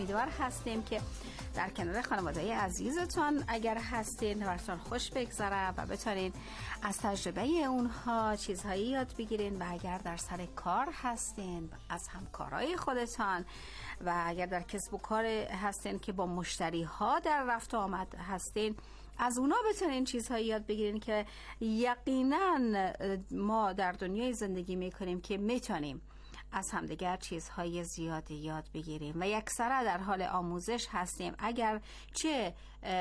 امیدوار هستیم که در کنار خانواده عزیزتان اگر هستین براتون خوش بگذره و بتونین از تجربه اونها چیزهایی یاد بگیرین، و اگر در سر کار هستین از همکارای خودتان، و اگر در کسب و کار هستین که با مشتری ها در رفت و آمد هستین از اونا بتونین چیزهایی یاد بگیرین که یقینا ما در دنیای زندگی میکنیم که میتونیم از همدیگر چیزهای زیادی یاد بگیریم و یکسره در حال آموزش هستیم، اگر چه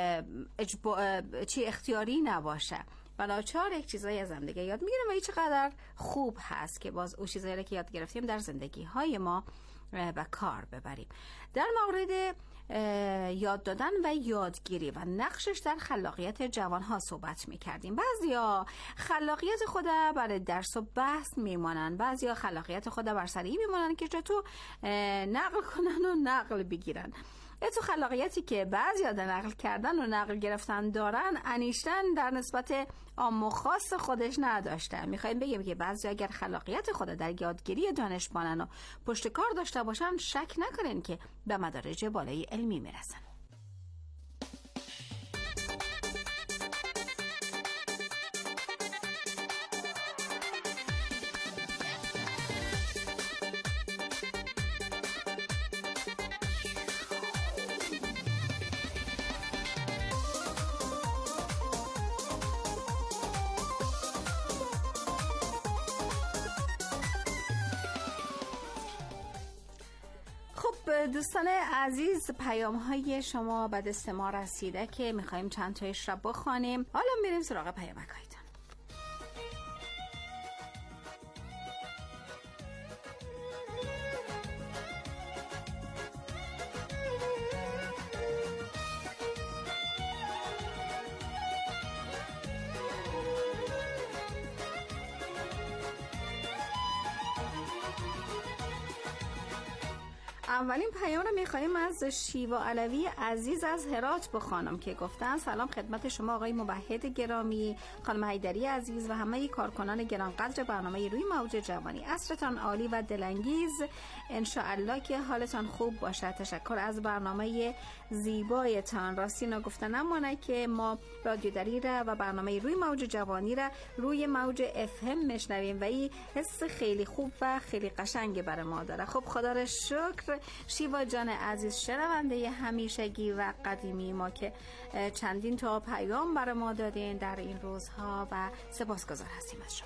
اختیاری نباشه و ناچار یک چیزایی از همدیگه یاد میگیریم و چقدر خوب هست که باز اون چیزایی که یاد گرفتیم در زندگی های ما و کار ببریم. در مورد یاد دادن و یادگیری و نقشش در خلاقیت جوانها صحبت میکردیم. بعضیا خلاقیت خود برای درس و بحث میمانن، بعضیا خلاقیت خود بر سری میمانن که تو نقل کنن و نقل بگیرن. تو خلاقیتی که بعضیا در نقل کردن و نقل گرفتن دارن، انیشتن در نسبت عام و خاص خودش نداشته. میخوایم بگیم که بعضیا اگر خلاقیت خود در یادگیری دانشمندان و پشت کار داشته باشن، شک نکنین که به مدارج بالای علمی میرسن. دوستان عزیز، پیام های شما به دست ما رسیده که میخواییم چند تایش را بخوانیم. حالا میریم سراغ پیامک هایتان. اولین پیام رو می‌خوایم از شیوا علوی عزیز از هرات بخوانم که گفتن سلام خدمت شما آقای موحد گرامی، خانم حیدری عزیز و همه کارکنان گرانقدر برنامه روی موج جوانی. عصرتان عالی و دلانگیز، ان شاء الله که حالتان خوب باشه. تشکر از برنامه زیبایتان. راستی نگفتن نمونه که ما رادیو دریره و برنامه روی موج جوانی را روی موج اف ام میشنویم و این حس خیلی خوب و خیلی قشنگ برای ما داره. خب خدا را شکر شیوا جان عزیز، شنونده همیشگی و قدیمی ما که چندین تا پیام برای ما دادین در این روزها و سپاسگزار هستیم از شما.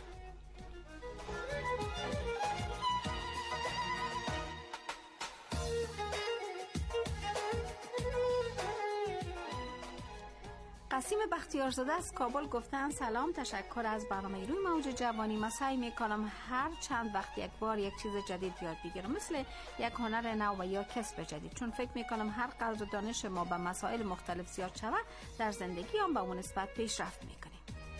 قاسم بختیارزاده از کابل گفتن سلام، تشکر از برنامه روی موج جوانی. من سعی میکنم هر چند وقت یک بار یک چیز جدید یاد بگیرم، مثل یک هنر نو و یا کسب جدید، چون فکر میکنم هر قدر دانش ما به مسائل مختلف زیاد شود در زندگی هم به اون نسبت پیشرفت میکنیم.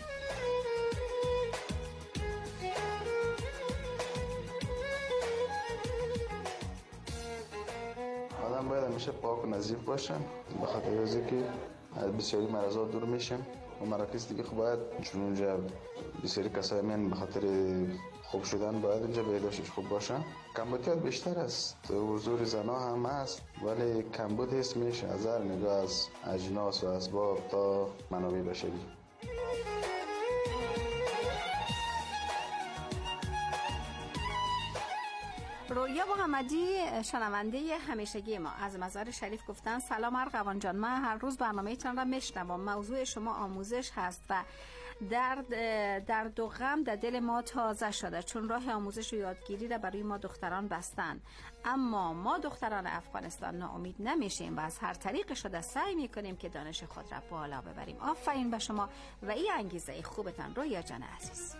آدم باید همیشه پاک و نظیف باشن، به خاطر اینکه بسیاری مرضات دور میشم و مراکز دیگه خب باید، چون اونجا بسیاری کسای من به خاطر خوب شدن باید اونجا بهداشتش خوب باشن. کمبودیات بیشتر است، حضور زنا هم هست، ولی کمبود اسمش از هر نگاه، از اجناس و اسباب تا منابع بشری. رویا محمدی شنونده همیشگی ما از مزار شریف گفتن سلام ارغوان جان، من هر روز برنامه‌تان را میشنوم. موضوع شما آموزش هست و درد و غم در دل ما تازه شده، چون راه آموزش و یادگیری را برای ما دختران بستن، اما ما دختران افغانستان ناامید نمیشیم و از هر طریق شده سعی میکنیم که دانش خود را بالا ببریم. آفرین به شما و این انگیزه خوبتان رویا جان عزیز.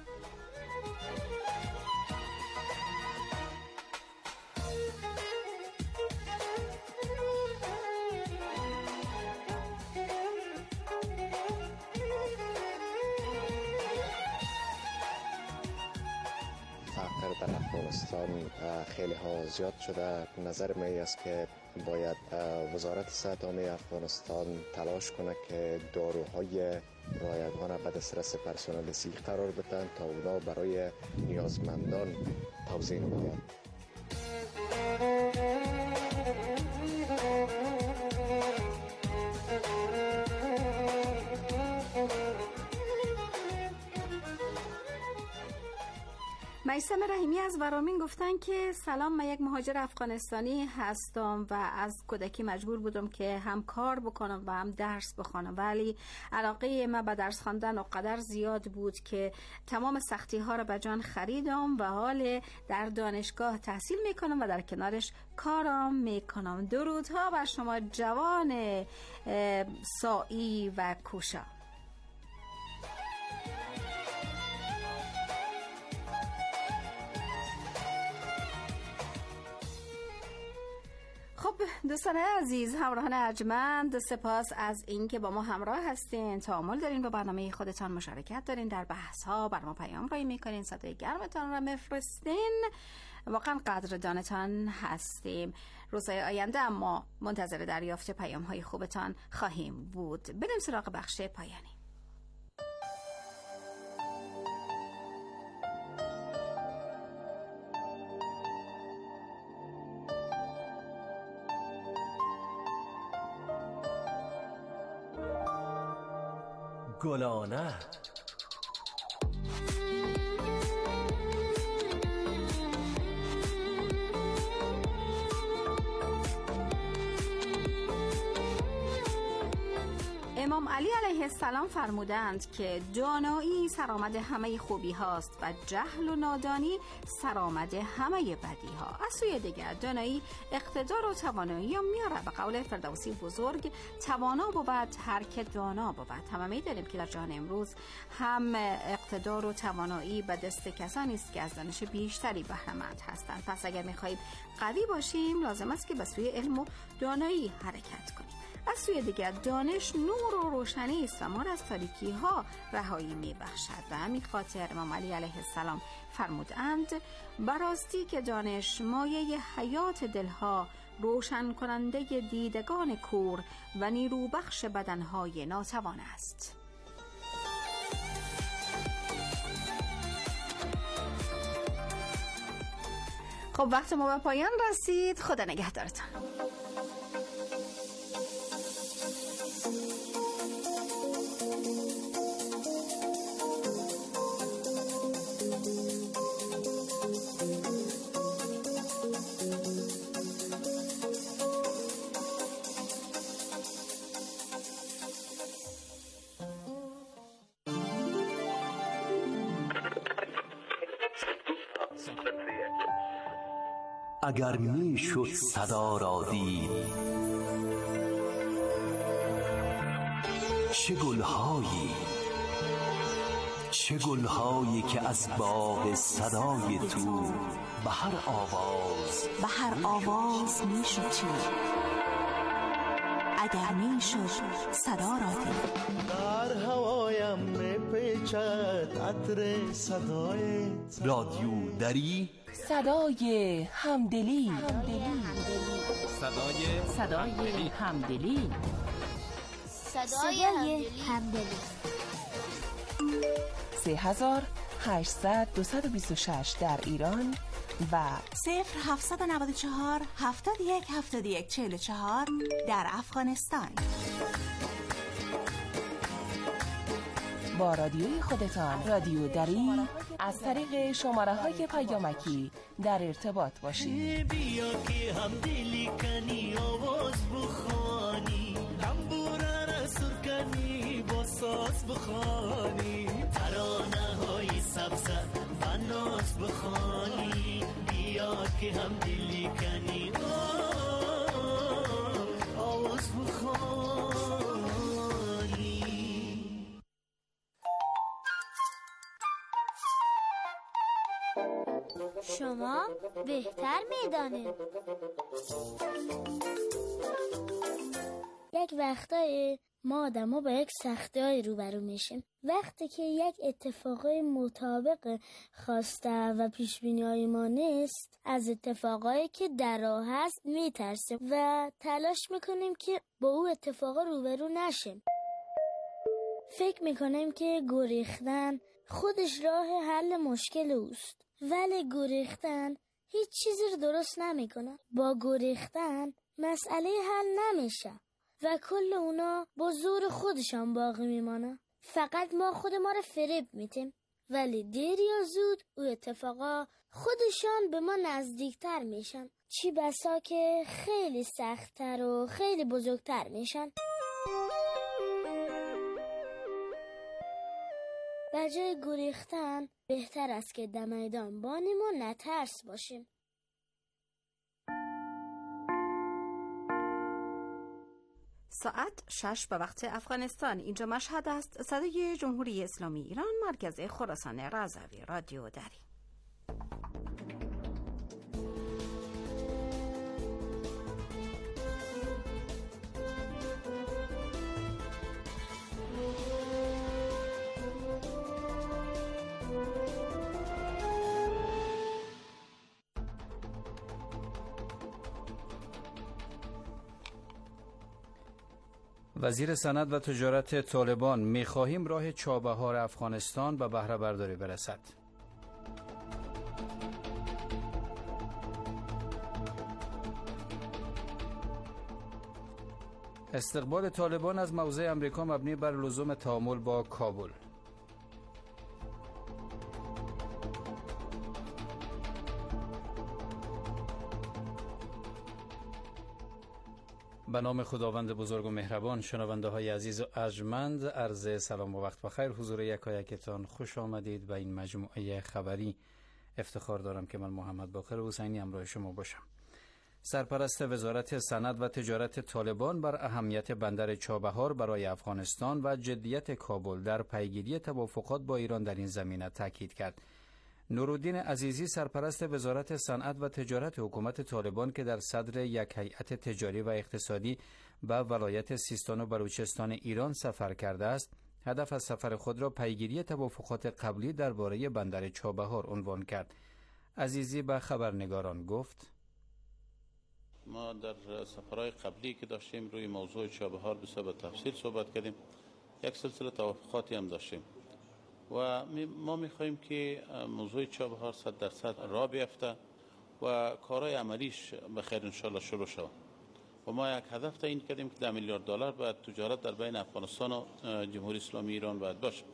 در افغانستان خیلی ها زیاد شده. نظر من است که باید وزارت صحت عامه افغانستان تلاش کنه که داروهای رایگان به دسترس پرسنل صحی قرار بدن تا اونا برای نیازمندان توزیع کنند. میثم رحیمی از ورامین گفتن که سلام، من یک مهاجر افغانستانی هستم و از کودکی مجبور بودم که هم کار بکنم و هم درس بخونم، ولی علاقه من به درس خواندن اونقدر زیاد بود که تمام سختی ها را به جان خریدم و حال در دانشگاه تحصیل میکنم و در کنارش کارم میکنم. درودها بر شما جوان سائی و کوشا. خب دوستان عزیز، همراهان ارجمند، سپاس از اینکه با ما همراه هستین، تأمل دارین، با برنامه خودتان مشارکت دارین، در بحث ها بر ما پیام رای میکنین، صدای گرمتان را مفرستین. واقعا قدردانتان هستیم. روزهای آینده اما منتظر دریافت پیام های خوبتان خواهیم بود. بریم سراغ بخش پایانی. گلانه امام علی علیه السلام فرمودند که دانایی سرآمد همه خوبی هاست و جهل و نادانی سرآمد همه بدی ها. از سوی دیگر دانایی اقتدار و توانایی میاره. به قول فردوسی بزرگ، توانا بود هر که دانا بود. همه می‌دانیم که در جهان امروز هم اقتدار و توانایی به دست کسانی است که از دانش بیشتری بهره مند هستند. پس اگر می‌خواهیم قوی باشیم لازم است که به سوی علم و دانایی حرکت کنیم. از سوی دیگر دانش نور و روشنی است و ما را از تاریکی ها رهایی می بخشد. به همین خاطر امام علی علیه السلام فرمودند براستی که دانش مایه حیات دلها، روشن کننده دیدگان کور و نیرو بخش بدنهای ناتوان است. خب وقت ما به پایان رسید. خدا نگهدارتان. اگر می شد صدا را دید، چه گلهایی که از باغ صدای تو به هر آواز می شد چید. اگر می شد صدا را دید، در هوایم می پیچد عطر صدای رادیو دری، صدای همدلی، صدای همدلی. 3800-226 در ایران و 0-794-71-71-44 در افغانستان. با رادیوی خودتان، رادیو دری، از طریق شماره‌های پیامکی در ارتباط باشید. بیا که همدلی کنی، آواز بخوانی، تنبوره را سر کنی، با ساز بخوانی، ترانه های سبزه و ناز بخوانی. بیا که همدلی کنی، آواز بخوانی. شما بهتر میدانید. یک وقتای ما آدم‌ها با یک سختی‌های روبرو میشیم. وقتی که یک اتفاقای مطابق خواسته و پیش‌بینی‌های ما نیست، از اتفاقایی که در راه هست میترسیم و تلاش میکنیم که با او اتفاقا روبرو نشیم. فکر میکنیم که گریختن خودش راه حل مشکل اوست، ولی گریختن هیچ چیزی رو درست نمیکنه. با گریختن مسئله حل نمیشه و کل اونا با زور خودشان باقی میمانه. فقط ما خود ما رو فریب میدیم ولی دیر یا زود او اتفاقا خودشان به ما نزدیکتر میشن، چی بسا که خیلی سخت‌تر و خیلی بزرگتر میشن. به جای گریختن بهتر است که در میدان بانیم و نترس باشیم. ساعت 6 به وقت افغانستان. اینجا مشهد است. صدای جمهوری اسلامی ایران، مرکز خراسان رضوی، رادیو دری. وزیر صنعت و تجارت طالبان: می‌خواهیم راه چابهار افغانستان به بهره برداری برسد. استقبال طالبان از موضع امریکا مبنی بر لزوم تعامل با کابل. به نام خداوند بزرگ و مهربان. شنونده های عزیز و ارجمند، عرض سلام و وقت بخیر. حضور یکایکتان خوش آمدید به این مجموعه خبری. افتخار دارم که من محمد باقر حسینی همراه شما باشم. سرپرست وزارت صنعت و تجارت طالبان بر اهمیت بندر چابهار برای افغانستان و جدیت کابل در پیگیری توافقات با ایران در این زمینه تاکید کرد. نورالدین عزیزی، سرپرست وزارت صنعت و تجارت حکومت طالبان که در صدر یک هیئت تجاری و اقتصادی به ولایت سیستان و بلوچستان ایران سفر کرده است، هدف از سفر خود را پیگیری توافقات قبلی درباره بندر چابهار عنوان کرد. عزیزی به خبرنگاران گفت: ما در سفرهای قبلی که داشتیم روی موضوع چابهار به تفصیل صحبت کردیم. یک سلسله توافقاتی هم داشتیم و ما می‌خواهیم که موضوع چابهار 100% راه بیفته و کارهای عملیش به خیر انشالله شروع شود. و ما یک هدف تعیین کردیم که $10 میلیارد باید تجارت در بین افغانستان و جمهوری اسلامی ایران باید باشه.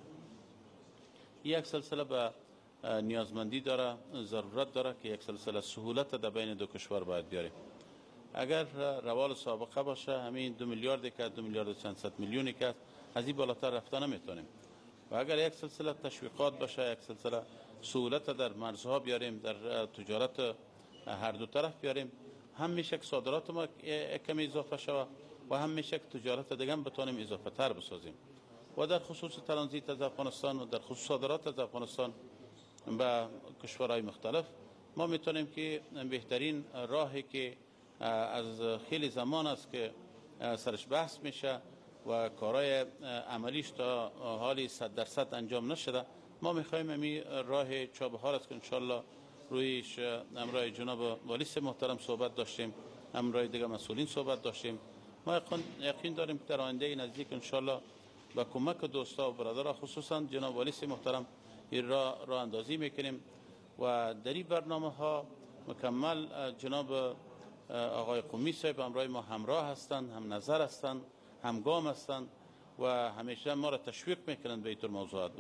یک سلسله به نیازمندی داره، ضرورت داره که یک سلسله سهولت در بین دو کشور باید بیاریم. اگر روال سابقه باشه، همین 2 میلیارد که 2 میلیارد و چند صد میلیونی که از این بالاتر رفته نمیتونیم. و اگر یک سلسله تشویقات باشه، یک سلسله سهولت در مرزها بیاریم، در تجارت هر دو طرف بیاریم، هم میشه که صادرات ما کمی اضافه شود و هم میشه که تجارت دیگه هم بتونیم اضافه تر بسازیم. و در خصوص ترانزیت از افغانستان و در خصوص صادرات از افغانستان به کشورهای مختلف ما میتونیم که بهترین راهی که از خیلی زمان است که سرش بحث میشه و کارهای عملیش تا حالی 100% انجام نشده، ما میخوایم همین راه چابهار است که انشالله رویش امرای جناب والی محترم صحبت داشتیم، امرای دیگه مسئولین صحبت داشتیم. ما یقین داریم که در آینده نزدیک انشالله با کمک دوستا و برادرها، خصوصا جناب والی محترم، این راه اندازی میکنیم و در این برنامه ها مکمل جناب آقای قمی صاحب امرای ما همراه هستند، هم نظر هستند، همگام هستند و همیشه ما را تشویق میکنند به اینطور موضوعات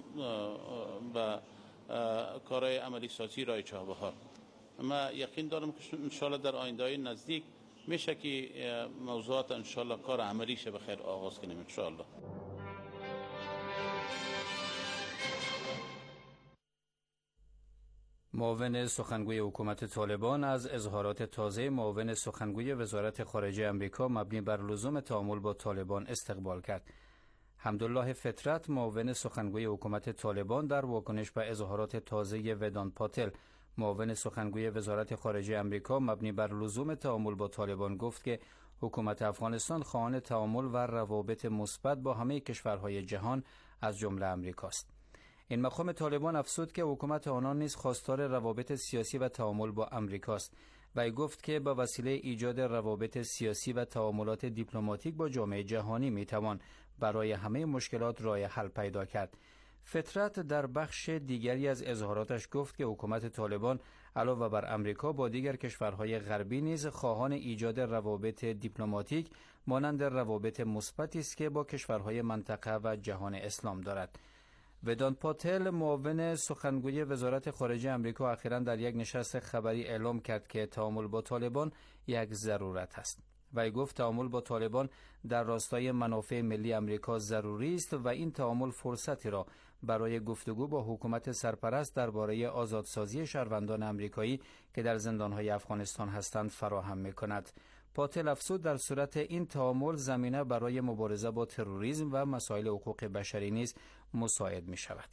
و کارهای عملی سازی راه چابهار. ما یقین دارم که انشالله در آینده نزدیک میشه که موضوعات انشالله کار عملیش به خیر آغاز کنیم انشالله. معاون سخنگوی حکومت طالبان از اظهارات تازه معاون سخنگوی وزارت خارجه امریکا مبنی بر لزوم تعامل با طالبان استقبال کرد. حمدالله فطرت، معاون سخنگوی حکومت طالبان، در واکنش به اظهارات تازه ودان پاتل، معاون سخنگوی وزارت خارجه امریکا مبنی بر لزوم تعامل با طالبان، گفت که حکومت افغانستان خواهان تعامل و روابط مثبت با همه کشورهای جهان از جمله امریکاست. این مقام طالبان افزود که حکومت آنان نیز خواستار روابط سیاسی و تعامل با امریکاست و گفت که با وسیله ایجاد روابط سیاسی و تعاملات دیپلماتیک با جامعه جهانی میتوان برای همه مشکلات راه حل پیدا کرد. فطرت در بخش دیگری از اظهاراتش گفت که حکومت طالبان علاوه بر امریکا با دیگر کشورهای غربی نیز خواهان ایجاد روابط دیپلماتیک مانند روابط مثبتی است که با کشورهای منطقه و جهان اسلام دارد. ودانت پاتل معاون سخنگوی وزارت خارجه آمریکا اخیراً در یک نشست خبری اعلام کرد که تعامل با طالبان یک ضرورت است. وی گفت تعامل با طالبان در راستای منافع ملی آمریکا ضروری است و این تعامل فرصتی را برای گفتگو با حکومت سرپرست درباره آزادسازی شهروندان آمریکایی که در زندان‌های افغانستان هستند فراهم می‌کند. پاتل افزود در صورت این تعامل زمینه برای مبارزه با تروریسم و مسائل حقوق بشری نیز مساعد می‌شود.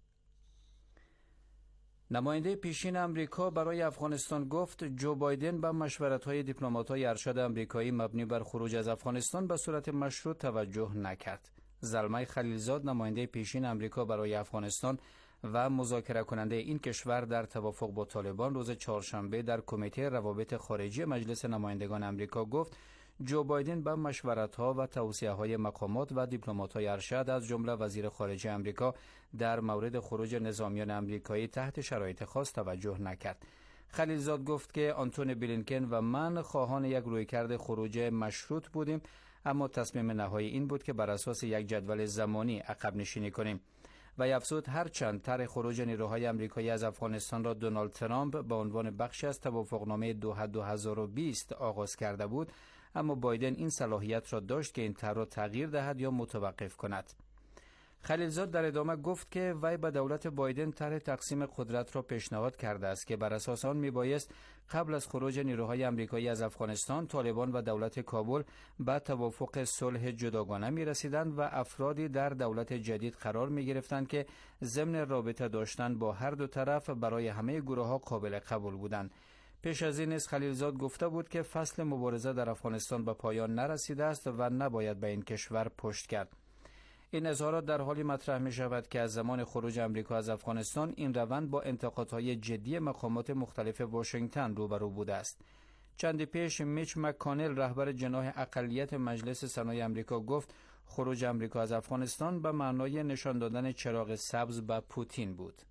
نماینده پیشین آمریکا برای افغانستان گفت جو بایدن به مشورت‌های دیپلمات‌های ارشد آمریکایی مبنی بر خروج از افغانستان به صورت مشروط توجه نکرد. زلمه خلیلزاد نماینده پیشین آمریکا برای افغانستان و مذاکره کننده این کشور در توافق با طالبان روز چهارشنبه در کمیته روابط خارجی مجلس نمایندگان آمریکا گفت جو بایدن به مشورت‌ها و توصیه‌های مقامات و دیپلمات‌های ارشد از جمله وزیر خارجه آمریکا در مورد خروج نظامیان آمریکایی تحت شرایط خاص توجه نکرد. خلیلزاد گفت که آنتونی بلینکن و من خواهان یک رویکرد خروج مشروط بودیم، اما تصمیم نهایی این بود که بر اساس یک جدول زمانی عقب نشینی کنیم. و افزود هرچند طرح خروج نیروهای آمریکایی از افغانستان را دونالد ترامپ به عنوان بخشی از توافقنامه دوحه 2020 آغاز کرده بود، اما بایدن این صلاحیت را داشت که این طرح را تغییر دهد یا متوقف کند. خلیلزاد در ادامه گفت که وی به دولت بایدن طرح تقسیم قدرت را پیشنهاد کرده است که بر اساس آن میبایست قبل از خروج نیروهای آمریکایی از افغانستان طالبان و دولت کابل به توافق صلح جداگانه میرسیدند و افرادی در دولت جدید قرار میگرفتند که ضمن رابطه داشتن با هر دو طرف برای همه گروه‌ها قابل قبول بودند. پیش از این نیز خلیلزاد گفته بود که فصل مبارزه در افغانستان به پایان نرسیده است و نباید به این کشور پشت کرد. این اظهارات در حالی مطرح می شود که از زمان خروج آمریکا از افغانستان این روند با انتقادهای جدی مقامات مختلف واشنگتن روبرو بوده است. چندی پیش میچ مک‌کانل رهبر جناح اقلیت مجلس سنای آمریکا گفت خروج آمریکا از افغانستان به معنای نشان دادن چراغ سبز به پوتین بود.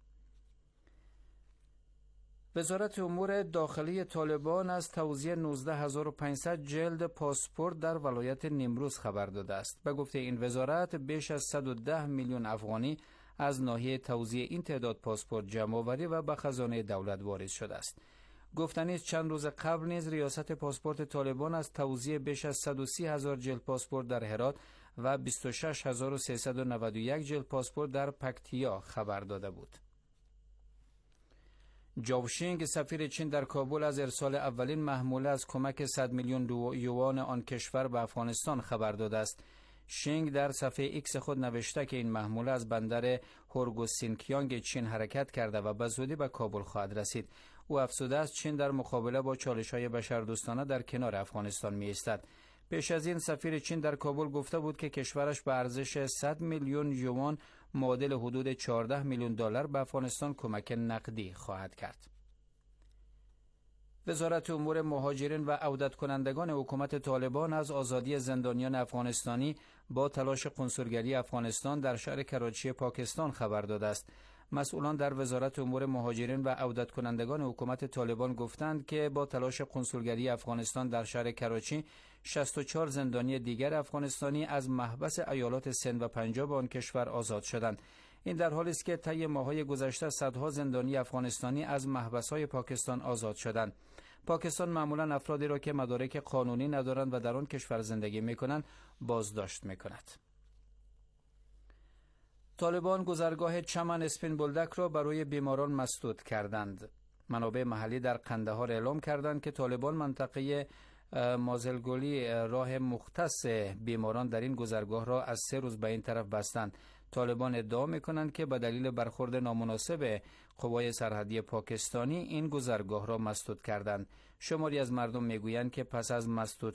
وزارت امور داخلی طالبان از توزیع 19500 جلد پاسپورت در ولایت نیمروز خبر داده است. به گفته این وزارت بیش از 110 میلیون افغانی از ناحیه توزیع این تعداد پاسپورت جمع آوری و به خزانه دولت وارد شده است. گفتنی است چند روز قبل نیز ریاست پاسپورت طالبان از توزیع بیش از 130,000 جلد پاسپورت در هرات و 26391 جلد پاسپورت در پکتیا خبر داده بود. جاو شینگ سفیر چین در کابل از ارسال اولین محموله از کمک 100 میلیون یوان آن کشور به افغانستان خبر داده است. شینگ در صفحه ایکس خود نوشته که این محموله از بندر هورگوسینکیانگ چین حرکت کرده و به زودی به کابل خواهد رسید. او افزوده است چین در مقابله با چالش‌های بشردوستانه در کنار افغانستان می‌ایستد. پیش از این سفیر چین در کابل گفته بود که کشورش به ارزش 100 میلیون یوان معادل حدود 14 میلیون دلار به افغانستان کمک نقدی خواهد کرد. وزارت امور مهاجرین و عودت کنندگان حکومت طالبان از آزادی زندانیان افغانستانی با تلاش کنسولگری افغانستان در شهر کراچی پاکستان خبر داده است. مسئولان در وزارت امور مهاجرین و عودت کنندگان حکومت طالبان گفتند که با تلاش کنسولگری افغانستان در شهر کراچی 64 زندانی دیگر افغانستانی از محبس ایالات سند و پنجاب آن کشور آزاد شدند. این در حالی است که طی ماه‌های گذشته صدها زندانی افغانستانی از محبس‌های پاکستان آزاد شدند. پاکستان معمولاً افرادی را که مدارک قانونی ندارند و در آن کشور زندگی می‌کنند بازداشت می‌کند. طالبان گذرگاه چمن اسپین بولدک را برای بیماران مسدود کردند. منابع محلی در قندهار اعلام کردند که طالبان منطقه مازلگولی راه مختص بیماران در این گذرگاه را از 3 روز به این طرف بستند. طالبان ادعا می‌کنند که به دلیل برخورد نامناسب قوای سرحدی پاکستانی این گذرگاه را مسدود کردند. شماری از مردم میگویند که پس از مسدود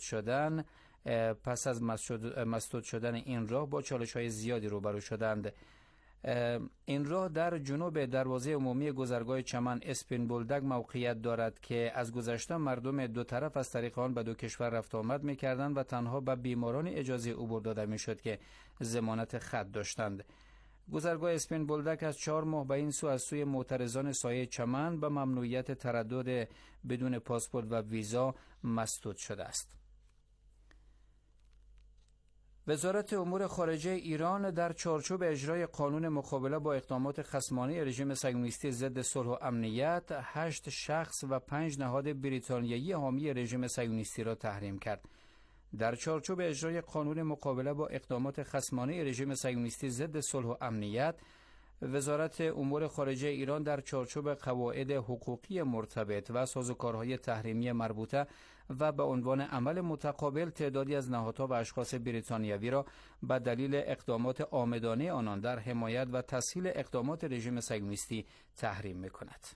شدن این راه با چالش‌های زیادی روبرو شدند. این راه در جنوب دروازه عمومی گذرگاه چمن اسپین بولدک موقعیت دارد که از گذشته مردم دو طرف از طریق آن به دو کشور رفت آمد می‌کردند و تنها به بیماران اجازه عبور داده می‌شد که ضمانت خط داشتند. گذرگاه اسپین بولدک از 4 ماه به این سو از سوی معترضان سایه چمن به ممنوعیت تردد بدون پاسپورت و ویزا مسدود شده است. وزارت امور خارجه ایران در چارچوب اجرای قانون مقابله با اقدامات خصمانه رژیم صهیونیستی ضد صلح و امنیت 8 شخص و 5 نهاد بریتانیایی حامی رژیم صهیونیستی را تحریم کرد. در چارچوب اجرای قانون مقابله با اقدامات خصمانه رژیم صهیونیستی ضد صلح و امنیت، وزارت امور خارجه ایران در چارچوب قواعد حقوقی مرتبط و سازوکارهای تحریمی مربوطه و به عنوان عمل متقابل تعدادی از نهادها و اشخاص بریتانیایی را به دلیل اقدامات عامدانه آنان در حمایت و تسهیل اقدامات رژیم صهیونیستی تحریم می‌کند.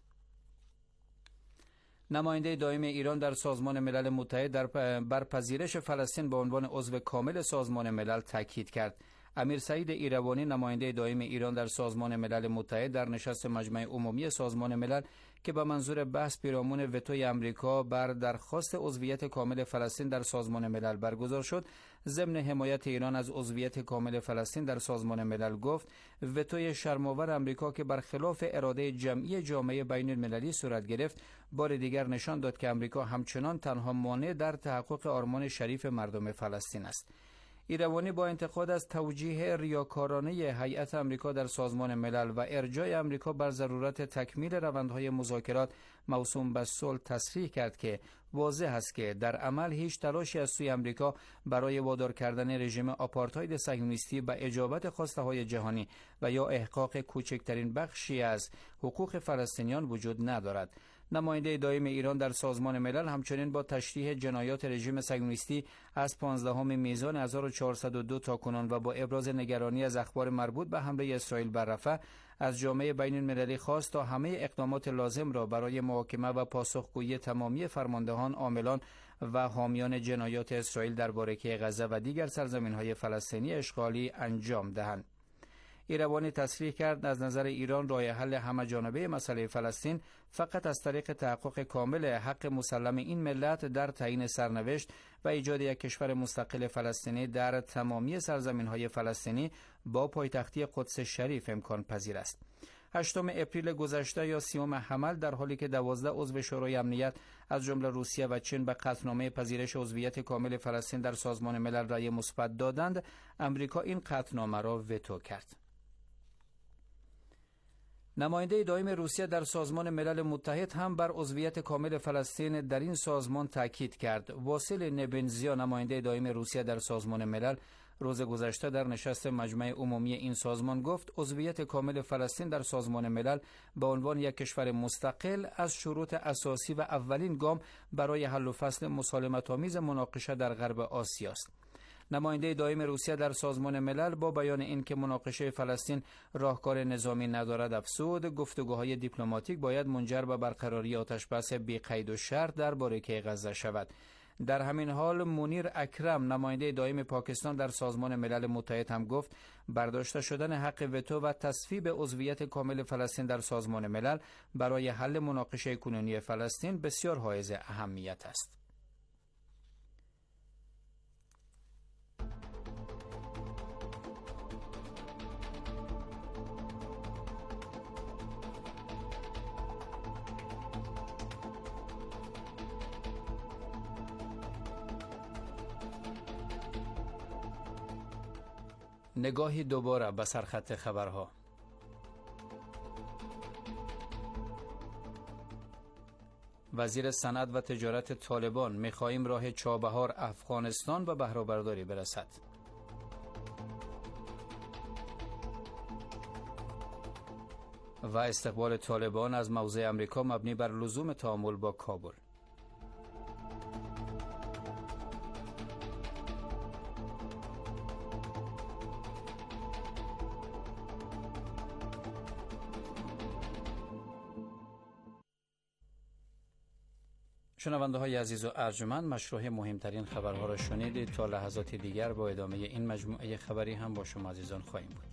نماینده دائم ایران در سازمان ملل متحد بر پذیرش فلسطین به عنوان عضو کامل سازمان ملل تاکید کرد. امیر سعید ایروانی نماینده دائم ایران در سازمان ملل متحد در نشست مجمع عمومی سازمان ملل که به منظور بحث پیرامون وتوی آمریکا بر درخواست عضویت کامل فلسطین در سازمان ملل برگزار شد، ضمن حمایت ایران از عضویت کامل فلسطین در سازمان ملل گفت وتوی شرم‌آور آمریکا که برخلاف اراده جمعی جامعه بین المللی صورت گرفت، بار دیگر نشان داد که آمریکا همچنان تنها مانع در تحقق آرمان شریف مردم فلسطین است. ایروانی با انتقاد از توجیه ریاکارانه هیئت آمریکا در سازمان ملل و ارجاع آمریکا بر ضرورت تکمیل روندهای مذاکرات موسوم به صلح تصریح کرد که واضح است که در عمل هیچ تلاشی از سوی آمریکا برای وادار کردن رژیم آپارتاید صهیونیستی به اجابت خواسته‌های جهانی و یا احقاق کوچکترین بخشی از حقوق فلسطینیان وجود ندارد. نماینده دائم ایران در سازمان ملل همچنین با تشریح جنایات رژیم صهیونیستی از 15 میزان 1402 تا کنون و با ابراز نگرانی از اخبار مربوط به حمله اسرائیل بر رفح از جامعه بین المللی خواست تا همه اقدامات لازم را برای محاکمه و پاسخگویی تمامی فرماندهان، عاملان و حامیان جنایات اسرائیل در بارکه غزه و دیگر سرزمین‌های فلسطینی اشغالی انجام دهند. ایروانی تصریح کرد از نظر ایران راه حل همه‌جانبه مسئله فلسطین فقط از طریق تحقق کامل حق مسلم این ملت در تعیین سرنوشت و ایجاد یک کشور مستقل فلسطینی در تمامی سرزمین‌های فلسطینی با پایتختی قدس شریف امکان پذیر است. 8 اپریل گذشته یا 30 حمل در حالی که 12 عضو شورای امنیت از جمله روسیه و چین به قطعنامه پذیرش عضویت کامل فلسطین در سازمان ملل رأی مثبت دادند، آمریکا این قطعنامه را وتو کرد. نماینده دائم روسیه در سازمان ملل متحد هم بر عضویت کامل فلسطین در این سازمان تاکید کرد. واسیل نبنزیا نماینده دائم روسیه در سازمان ملل روز گذشته در نشست مجمع عمومی این سازمان گفت عضویت کامل فلسطین در سازمان ملل به عنوان یک کشور مستقل از شروط اساسی و اولین گام برای حل و فصل مسالمت‌آمیز مناقشه در غرب آسیا است. نماینده دائم روسیه در سازمان ملل با بیان اینکه مناقشه فلسطین راهکار نظامی ندارد افزود گفتگوهای دیپلماتیک باید منجر به برقراری آتشبس بی قید و شرط در بارکه غزه شود. در همین حال منیر اکرم نماینده دائم پاکستان در سازمان ملل متحد هم گفت برداشته شدن حق وتو و تصویب عضویت کامل فلسطین در سازمان ملل برای حل مناقشه کنونی فلسطین بسیار حائز اهمیت است. نگاهی دوباره به سرخط خبرها. وزیر صنعت و تجارت طالبان می‌خواهیم راه چابهار افغانستان و بهره‌برداری برسد. و استقبال طالبان از موضع آمریکا مبنی بر لزوم تعامل با کابل. شنونده های عزیز و ارجمند، مشروع مهمترین خبرها را شنیدید. تا لحظات دیگر با ادامه این مجموعه خبری هم با شما عزیزان خواهیم بود.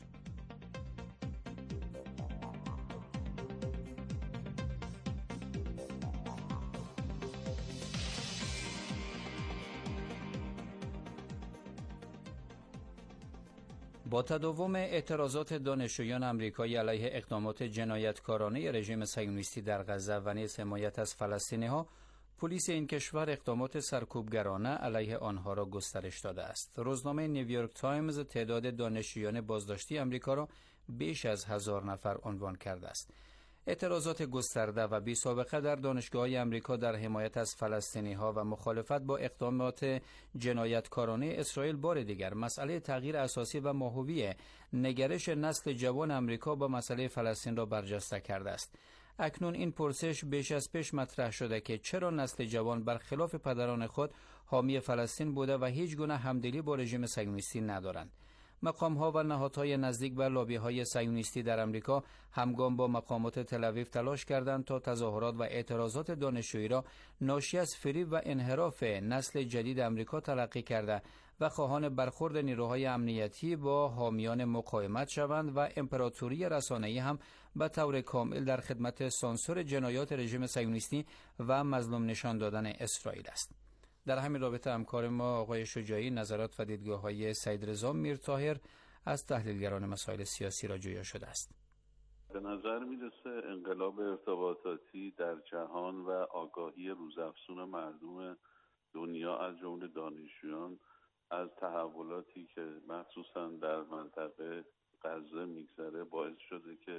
با تداوم اعتراضات دانشجویان آمریکایی علیه اقدامات جنایتکارانه رژیم صهیونیستی در غزه و نیز حمایت از فلسطینی‌ها، پلیس این کشور اقدامات سرکوبگرانه علیه آنها را گسترش داده است. روزنامه نیویورک تایمز تعداد دانشجویان بازداشتی آمریکا را بیش از 1000 نفر عنوان کرده است. اعتراضات گسترده و بی سابقه در دانشگاه‌های آمریکا در حمایت از فلسطینی‌ها و مخالفت با اقدامات جنایتکارانه اسرائیل بار دیگر مسئله تغییر اساسی و ماهوی نگرش نسل جوان آمریکا با مسئله فلسطین را برجسته کرده است. اکنون این پرسش بیش از پیش مطرح شده که چرا نسل جوان برخلاف پدران خود حامی فلسطین بوده و هیچ گونه همدلی با رژیم صهیونیستی ندارند. مقام‌ها و نهادهای نزدیک به لابی‌های صهیونیستی در آمریکا همگام با مقامات تل‌آویو تلاش کردند تا تظاهرات و اعتراضات دانشجویی را ناشی از فریب و انحراف نسل جدید آمریکا تلقی کرده و خواهان برخورد نیروهای امنیتی با حامیان مقاومت شوند و امپراتوری رسانه‌ای هم به طور کامل در خدمت سانسور جنایات رژیم صهیونیستی و مظلوم نشان دادن اسرائیل است. در همین رابطه همکار ما آقای شجاعی نظرات و دیدگاه‌های سید رضا میرطاهر از تحلیلگران مسائل سیاسی را جویا شده است. به نظر میرسه انقلاب ارتباطاتی در جهان و آگاهی روزافزون مردم دنیا از جمله دانشجویان از تحولاتی که مخصوصا در منطقه غزه میگذره باعث شده که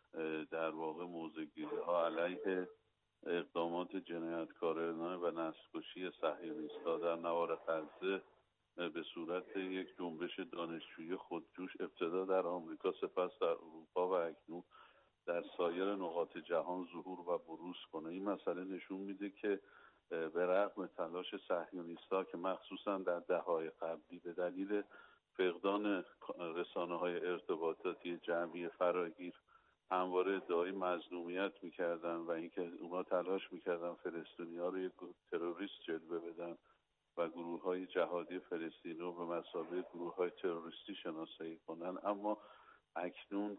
در واقع موضع‌گیری‌ها علیه اقدامات جنایتکارانه و نسل‌کشی صهیونیست‌ها در نوار غزه به صورت یک جنبش دانشجویی خودجوش ابتدا در آمریکا سپس در اروپا و اکنون در سایر نقاط جهان ظهور و بروز کنه. این مسئله نشون میده که به رغم تلاش صهیونیست‌ها که مخصوصا در دهه‌های قبلی به دلیل فقدان رسانه‌های ارتباطاتی جمعی فراگیر همواره ادعای مظلومیت میکردن و اینکه اونا تلاش میکردن فلسطینی‌ها رو یک تروریست جلوه بدن و گروه‌های جهادی فلسطینی رو به مثابه گروه‌های تروریستی شناسایی کنن، اما اکنون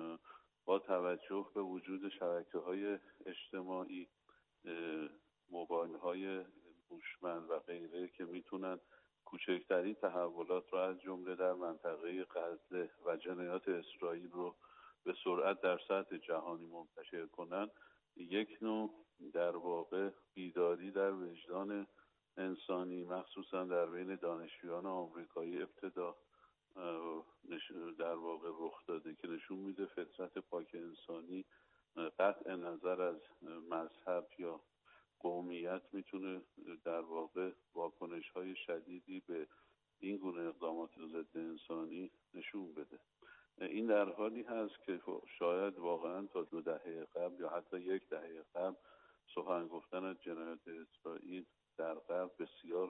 با توجه به وجود شبکه‌های اجتماعی، موبایل‌های هوشمند و غیره که میتونن کوچکترین تحولات رو از جمله در منطقه غزه و جنایات اسرائیل رو به سرعت در سطح جهانی منتشر کنن، یک نوع در واقع بیداری در وجدان انسانی مخصوصا در بین دانشجویان آمریکایی ابتدا در واقع رخ داده که نشون میده فطرت پاک انسانی قطع نظر از مذهب یا قومیت میتونه در واقع واکنش‌های شدیدی به این گونه اقدامات ضد انسانی نشون بده. این در حالی هست که شاید واقعا تا 2 دهه قبل یا حتی 1 دهه قبل سخن گفتن از جنایات اسرائیل در غرب بسیار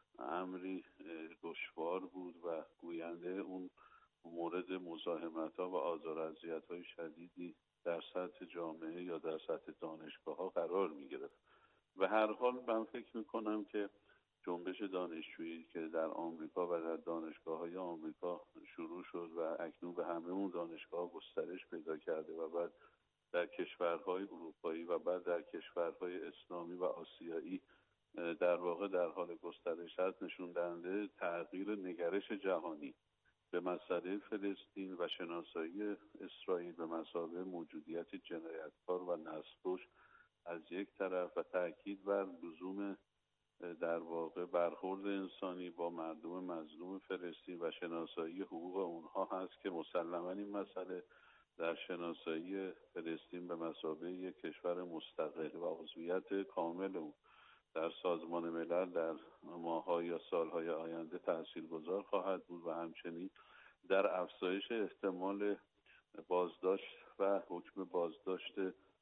امری دشوار بود و گوینده اون مورد مزاحمت‌ها و آزار و اذیت‌های شدیدی در سطح جامعه یا در سطح دانشگاه‌ها قرار می‌گرفت. و هر حال من فکر می‌کنم که جنبش دانشجویی که در آمریکا و در دانشگاه‌های آمریکا شروع شد و اکنون به همه اون دانشگاه‌ها گسترش پیدا کرده و بعد در کشورهای اروپایی و بعد در کشورهای اسلامی و آسیایی در واقع در حال گسترش هست، نشون دهنده تغییر نگرش جهانی به مسئله فلسطین و شناسایی اسرائیل به مثابه موجودیت جنایتکار و نسل‌کش از یک طرف و تاکید بر لزوم در واقع برخورد انسانی با مردم مظلوم فلسطین و شناسایی حقوق اونها هست که مسلماً این مسئله در شناسایی فلسطین به مثابه یک کشور مستقل و عضویت کامل اون در سازمان ملل در ماه‌ها یا سال‌های آینده تاثیرگذار خواهد بود و همچنین در افزایش احتمال بازداشت و حکم بازداشت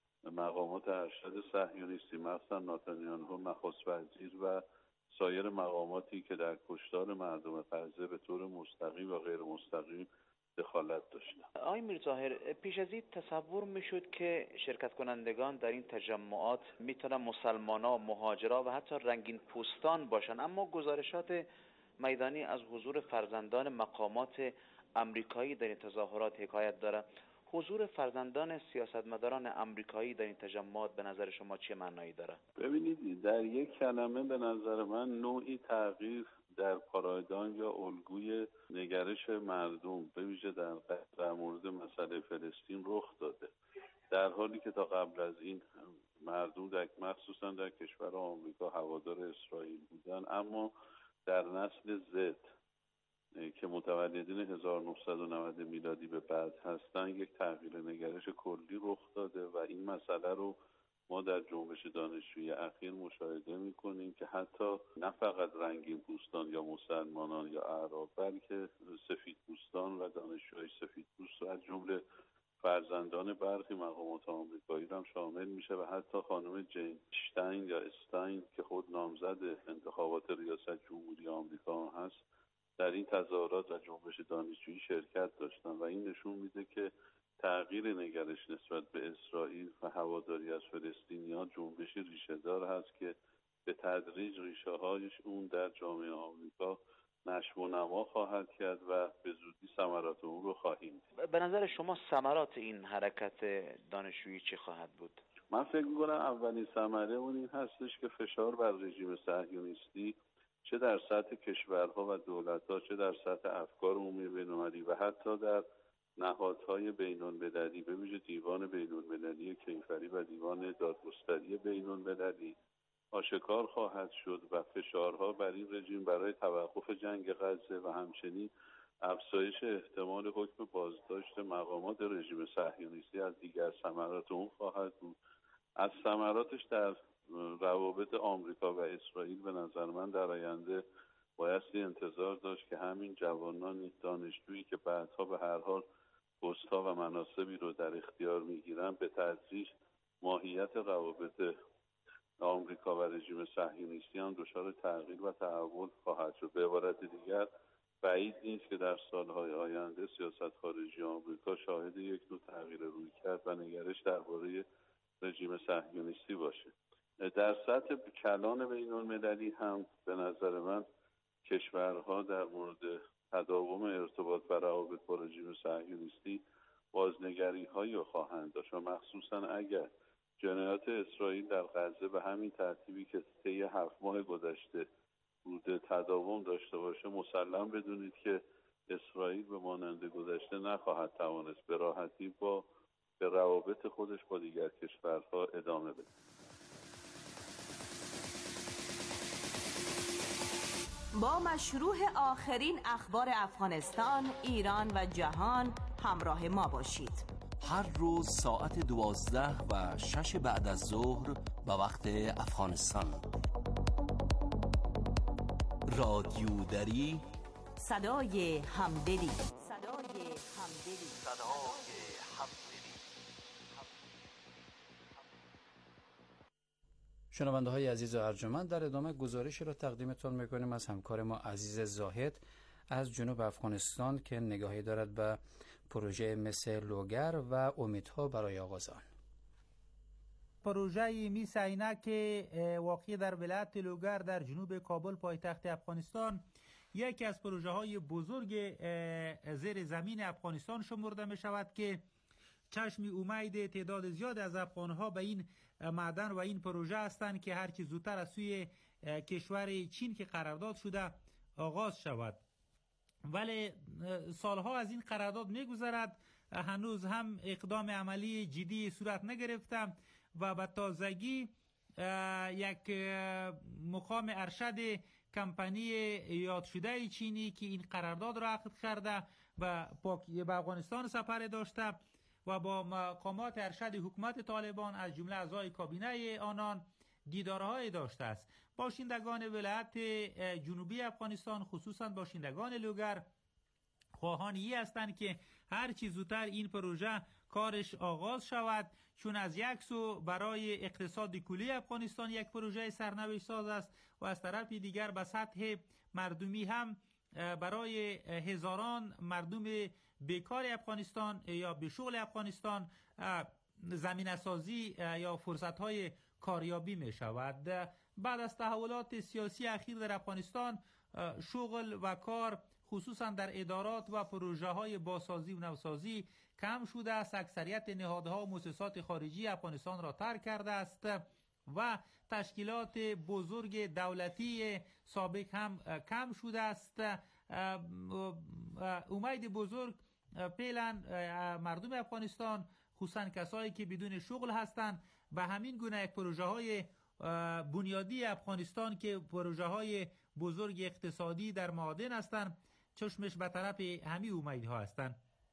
مقامات ارشد صهیونیستی مثلا نتانیاهو نخست وزیر و سایر مقاماتی که در کشتار مردم غزه به طور مستقیم و غیر مستقیم دخالت داشتن. آقای میرطاهر، پیش از این تصور میشد که شرکت کنندگان در این تجمعات میتونن مسلمانا، مهاجرا و حتی رنگین پوستان باشن، اما گزارشات میدانی از حضور فرزندان مقامات امریکایی در این تظاهرات حکایت داره. حضور فرزندان سیاستمداران امریکایی در این تجمعات به نظر شما چه معنایی داره؟ ببینید، در یک کلمه به نظر من نوعی تغییر در پارادایم یا الگوی نگرش مردم به ویژه در مورد مسئله فلسطین رخ داده، در حالی که تا قبل از این مردم مخصوصا در کشور آمریکا هوادار اسرائیل بودن، اما در نسل زد که متولدین 1990 میلادی به بعد هستن یک تغییر نگرش کلی رخ داده و این مسئله رو ما در جنبش دانشجویی اخیر مشاهده می‌کنیم که حتی نه فقط رنگین پوستان یا مسلمانان یا اعراب، بلکه سفید پوستان و دانشجوهای سفید پوست از جمله فرزندان برخی مقامات آمریکایی هم شامل میشه و حتی خانم جین اشتاین یا استاین که خود نامزد انتخابات ریاست جمهوری آمریکا هست در این تظاهرات و جنبش دانشجویی شرکت داشتن و این نشون میده که تغییر نگرش نسبت به اسرائیل و هواداری از فلسطینیان جنبشی ریشه‌دار هست که به تدریج ریشه‌هایش اون در جامعه آمریکا نشو و نما خواهد کرد و به زودی ثمرات اون رو خواهیم دید. به نظر شما ثمرات این حرکت دانشجویی چی خواهد بود؟ من فکر می‌کنم اولین ثمره اون این هستش که فشار بر رژیم صهیونیستی چه در سطح کشورها و دولت‌ها، چه در سطح افکار عمومی بین‌المللی و حتی در نهادهای بین‌المللی، به ویژه دیوان بین‌المللی کیفری و دیوان دادگستری بین‌المللی آشکار خواهد شد و فشارها بر این رژیم برای توقف جنگ غزه و همچنین افزایش احتمال حکم بازداشت مقامات رژیم صهیونیستی از دیگر ثمرات اون خواهد بود. از ثمراتش در روابط آمریکا و اسرائیل به نظر من در آینده بایستی انتظار داشت که همین جوانان دانشجویی که بعدها به هر حال پست‌ها و مناصبی رو در اختیار میگیرن به تدریج ماهیت روابط آمریکا و رژیم صهیونیستی هم دچار تغییر و تحول خواهد شد. به عبارت دیگر بعید نیست که در سالهای آینده سیاست خارجی آمریکا شاهد یک نوع تغییر رویکرد و نگرش درباره رژیم صهیونیستی باشه. در سطح کلان بین‌المللی هم به نظر من کشورها در مورد تداوم ارتباط و روابط با رژیم صهیونیستی بازنگری‌هایی رو خواهند داشت و مخصوصا اگر جنایات اسرائیل در غزه به همین ترتیبی که طی 7 ماه گذشته بوده تداوم داشته باشه، مسلم بدونید که اسرائیل به مانند گذشته نخواهد توانست به راحتی به روابط خودش با دیگر کشورها ادامه بده. با مشروع آخرین اخبار افغانستان، ایران و جهان همراه ما باشید. هر روز ساعت 12 و 6 بعد از ظهر به وقت افغانستان. رادیو دری، صدای همدلی. شنونده های عزیز و ارجمند، در ادامه گزارشی را تقدیمتان میکنیم از همکار ما عزیز زاهد از جنوب افغانستان که نگاهی دارد به پروژه مثل لوگر و امیدها برای آغاز آن. پروژه میس عینک واقع در ولایت لوگر در جنوب کابل پایتخت افغانستان یکی از پروژه های بزرگ زیر زمین افغانستان شمرده می شود که چشم امید تعداد زیاد از افغانها به این معدن و این پروژه هستند که هرچی زودتر از سوی کشور چین که قرارداد شده آغاز شود. ولی سالها از این قرارداد می‌گذرد، هنوز هم اقدام عملی جدی صورت نگرفته و به تازگی یک مقام ارشد کمپانی یاد شده چینی که این قرارداد را عقد کرده و به افغانستان سفر داشته و با مقامات ارشد حکومت طالبان از جمله اعضای کابینه آنان دیدارهای داشته است. باشندگان ولایت جنوبی افغانستان خصوصا باشندگان لوگر خواهانی هستند که هر چی زودتر این پروژه کارش آغاز شود، چون از یک سو برای اقتصاد کلی افغانستان یک پروژه سرنوشت ساز است و از طرف دیگر به سطح مردمی هم برای هزاران مردم بیکار افغانستان یا به شغل افغانستان زمینه سازی یا فرصت‌های کاریابی می شود. بعد از تحولات سیاسی اخیر در افغانستان شغل و کار خصوصا در ادارات و پروژه های بازسازی و نوسازی کم شده است. اکثریت نهادها و مؤسسات خارجی افغانستان را ترک کرده است و تشکیلات بزرگ دولتی سابق هم کم شده است. امید بزرگ فعلا مردم افغانستان خصوصا کسایی که بدون شغل هستند به همین گونه یک پروژه های بنیادی افغانستان که پروژه های بزرگ اقتصادی در معادن هستند چشمش به طرف همین امیدها هستند.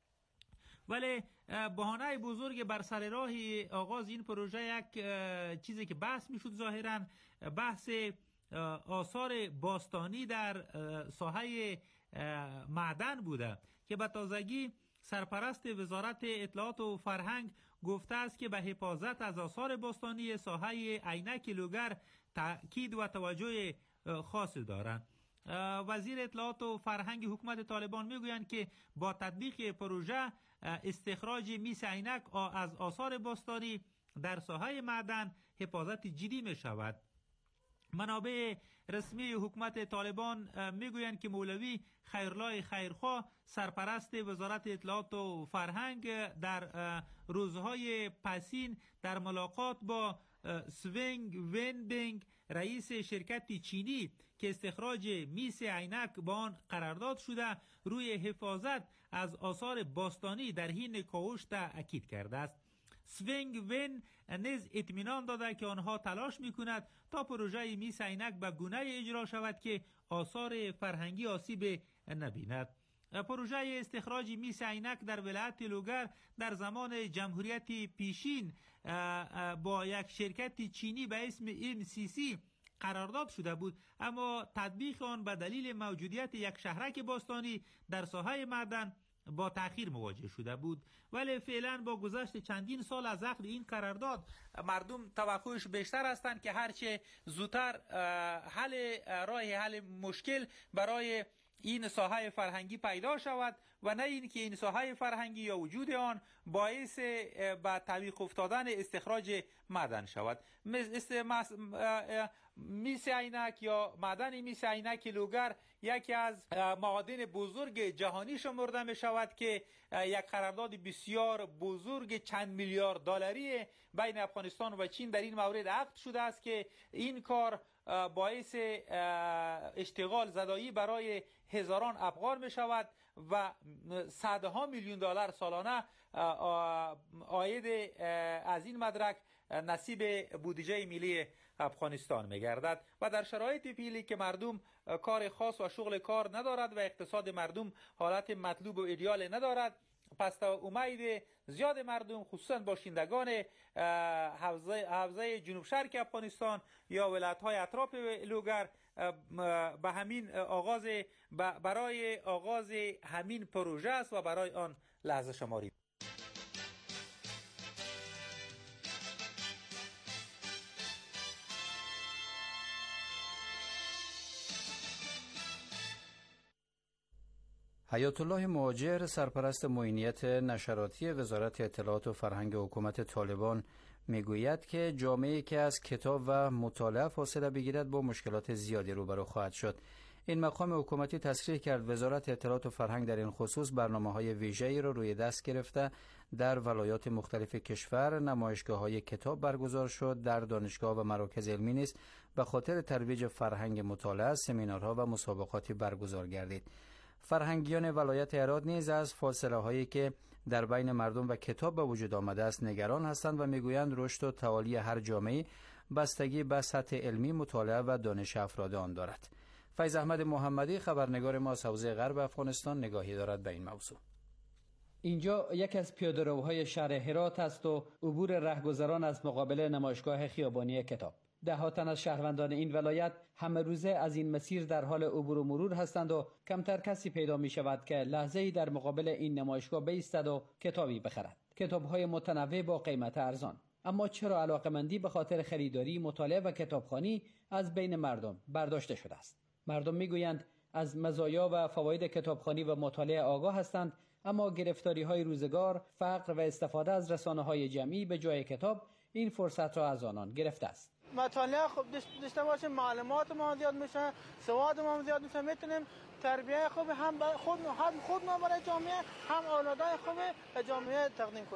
ولی بهانه بزرگ بر سر راه آغاز این پروژه یک چیزی که بحث میشد ظاهرا بحث آثار باستانی در ساحه معدن بوده که به تازگی سرپرست وزارت اطلاعات و فرهنگ گفته است که به حفاظت از آثار باستانی ساحه عینک لوگر تاکید و توجه خاص دارند. وزیر اطلاعات و فرهنگ حکومت طالبان میگویند که با تطبیق پروژه استخراج میس عینک از آثار باستانی در ساحه معدن حفاظت جدی می شود. منابع رسمی حکومت طالبان میگویند که مولوی خیرالله خیرخواه سرپرست وزارت اطلاعات و فرهنگ در روزهای پسین در ملاقات با سوینگ وینبینگ رئیس شرکت چینی که استخراج میس عینک با آن قرارداد شده روی حفاظت از آثار باستانی در حین کاوش تاکید کرده است. سوینگ وین نیز اطمینان داده که آنها تلاش میکند تا پروژه میس عینک به گونه اجرا شود که آثار فرهنگی آسیب نبیند. پروژه استخراج میس عینک در ولایت لوگر در زمان جمهوریت پیشین با یک شرکت چینی به اسم MCC قرارداد شده بود، اما تطبیق آن به دلیل موجودیت یک شهرک باستانی در ساحه معدن با تأخیر مواجه شده بود. ولی فعلا با گذشت چندین سال از عقد این قرارداد مردم توقعش بیشتر هستند که هرچه زودتر راه حل مشکل برای این ساحه فرهنگی پیدا شود و نه اینکه این ساحه فرهنگی یا وجود آن باعث به تعویق افتادن استخراج معدن شود. میس عینک یا معدن میس عینک لوگر یکی از معادن بزرگ جهانی شمرده می شود که یک قرارداد بسیار بزرگ چند میلیارد دلاری بین افغانستان و چین در این مورد عقد شده است که این کار باعث اشتغال زدایی برای هزاران افغان می شود و صدها میلیون دلار سالانه عاید از این مدرک نصیب بودجه ملی افغانستان می گردد و در شرایط فعلی که مردم کار خاص و شغل کار ندارد و اقتصاد مردم حالت مطلوب و ایدئال ندارد، پس تا امید زیاد مردم خصوصا باشندگان حوزه جنوب شرق افغانستان یا ولایت‌های اطراف لوگر به همین برای آغاز همین پروژه است و برای آن لحظه شماری. حیات الله مهاجر سرپرست معینیت نشراتی وزارت اطلاعات و فرهنگ حکومت طالبان میگوید که جامعه‌ای که از کتاب و مطالعه فاصله بگیرد با مشکلات زیادی روبرو خواهد شد. این مقام حکومتی تصریح کرد وزارت اطلاعات و فرهنگ در این خصوص برنامه‌های ویژه‌ای را روی دست گرفته در ولایات مختلف کشور نمایشگاه‌های کتاب برگزار شد. در دانشگاه و مراکز علمی نیز به خاطر ترویج فرهنگ مطالعه سمینارها و مسابقاتی برگزار گردید. فرهنگیان ولایت هرات نیز از فاصله هایی که در بین مردم و کتاب به وجود آمده است نگران هستند و میگویند رشد و تعالی هر جامعه بستگی به سطح علمی مطالعه و دانش افراد آن دارد. فیض احمد محمدی خبرنگار ما از حوزه غرب افغانستان نگاهی دارد به این موضوع. اینجا یکی از پیاده‌روهای شهر هرات است و عبور رهگذران از مقابل نمایشگاه خیابانی کتاب. ده تن از شهروندان این ولایت همه روزه از این مسیر در حال عبور و مرور هستند و کمتر کسی پیدا می شود که لحظه‌ای در مقابل این نمایشگاه بایستد و کتابی بخرد. کتاب‌های متنوع با قیمت ارزان. اما چرا علاقه‌مندی به خاطر خریداری، مطالعه و کتابخوانی از بین مردم برداشته شده است؟ مردم میگویند از مزایا و فواید کتابخوانی و مطالعه آگاه هستند، اما گرفتاری‌های روزگار، فقر و استفاده از رسانه‌های جمعی به جای کتاب این فرصت را از آنان گرفته است. مطالعه خوب داشته باشیم، معلومات ما زیاد میشه، سواد ما زیاد میشه، میتونیم تربیت خوب هم خود ما برای جامعه هم اولادای خوب به جامعه تقدیم کنیم.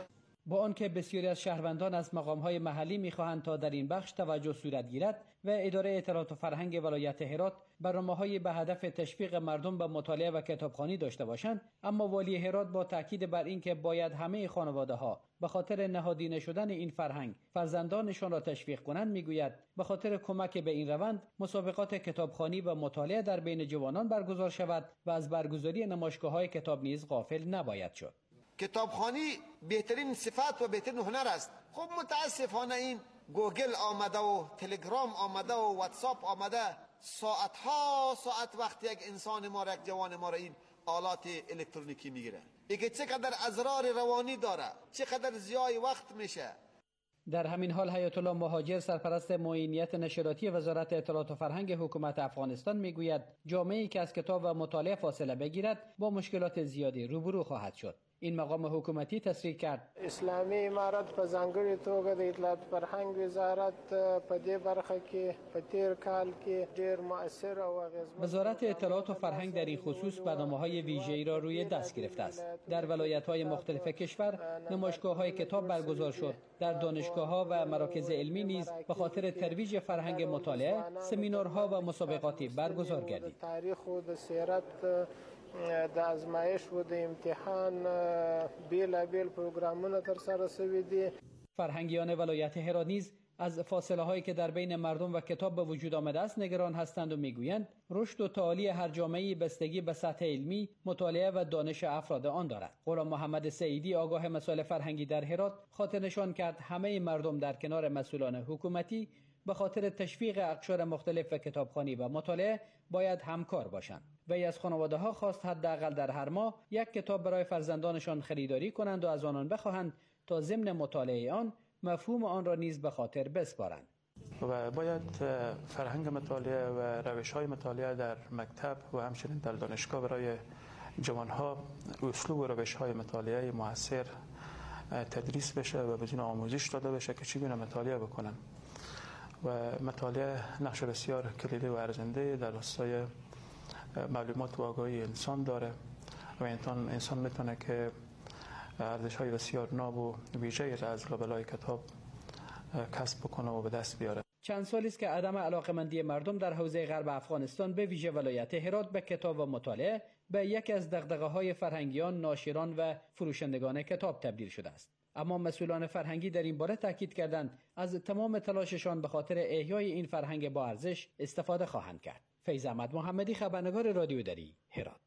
با آنکه بسیاری از شهروندان از مقام‌های محلی می‌خواهند تا در این بخش توجه صورت گیرد و اداره اطلاعات و فرهنگ ولایت هرات برنامه‌های به هدف تشویق مردم به مطالعه و کتابخوانی داشته باشند، اما والی هرات با تاکید بر اینکه باید همه خانواده‌ها به خاطر نهادینه شدن این فرهنگ فرزندانشان را تشویق کنند میگوید به خاطر کمک به این روند مسابقات کتابخوانی و مطالعه در بین جوانان برگزار شود و از برگزاری نمایشگاه‌های کتاب نیز غافل نباید شد. کتابخوانی بهترین صفت و بهترین هنر است. خب متاسفانه این گوگل آمده و تلگرام آمده و واتساپ آمده، ساعت وقتی یک انسان ما را، یک جوان ما را این آلات الکترونیکی میگیره، دیگه چقدر اضرار روانی داره، چقدر ضیاع وقت میشه. در همین حال حیات الله مهاجر، سرپرست معینیت نشراتی وزارت اطلاعات و فرهنگ حکومت افغانستان میگوید جامعه‌ای که از کتاب و مطالعه فاصله بگیرد با مشکلات زیادی روبرو خواهد شد. این مقام حکومتی تصریح کرد اسلامی امارت په ځانګړي توګه د اطلاعات فرهنګ وزارت په دې برخه کې په تیر کال کې ډېر مؤثر او اغیزمن. وزارت اطلاعات و فرهنگ در این خصوص برنامه‌های ویژه‌ای را روی دست گرفته است. در ولایت‌های مختلف کشور نمایشگاه‌های کتاب برگزار شد. در دانشگاه‌ها و مراکز علمی نیز به خاطر ترویج فرهنگ مطالعه سمینارها و مسابقاتی برگزار گردید. تاریخ و د سیرت د ازمایش و د امتحان بیل پروگرامونه تر سره شوي دي. فرهنگیان ولایت هرات نیز از فاصله هایی که در بین مردم و کتاب به وجود آمده است نگران هستند و میگویند رشد و تعالی هر جامعه‌ای بستگی به سطح علمی، مطالعه و دانش افراد آن دارد. غلام محمد سعیدی، آگاه مسائل فرهنگی در هرات، خاطر نشان کرد همه مردم در کنار مسئولان حکومتی به خاطر تشویق اقشار مختلف کتابخوانی و مطالعه باید همکار باشند. وی از خانواده‌ها خواست حداقل در هر ماه یک کتاب برای فرزندانشان خریداری کنند و از آنان بخواهند تا ضمن مطالعه آن مفهوم آن را نیز به خاطر بسپارند. و باید فرهنگ مطالعه و روش‌های مطالعه در مکتب و همچنین در دانشگاه برای جوانها اسلوب و روش‌های مطالعه مؤثر تدریس بشه و بدون آموزش داده بشه که چگونه مطالعه بکنن. و مطالعه نقش بسیار کلیدی و ارزنده در راستای معلومات و آگاهی انسان داره و انسان میتونه که ارزش‌های بسیار ناب و ویژه‌ای را از لابلای کتاب کسب بکنه و به دست بیاره. چند سالی است که عدم علاقه‌مندی مردم در حوزه غرب افغانستان به ویژه ولایت هرات به کتاب و مطالعه به یکی از دغدغه‌های فرهنگیان، ناشران و فروشندگان کتاب تبدیل شده است. اما مسئولان فرهنگی در این باره تاکید کردند از تمام تلاششان به خاطر احیای این فرهنگ با ارزش استفاده خواهند کرد. فیض احمد محمدی، خبرنگار رادیو دری، هرات.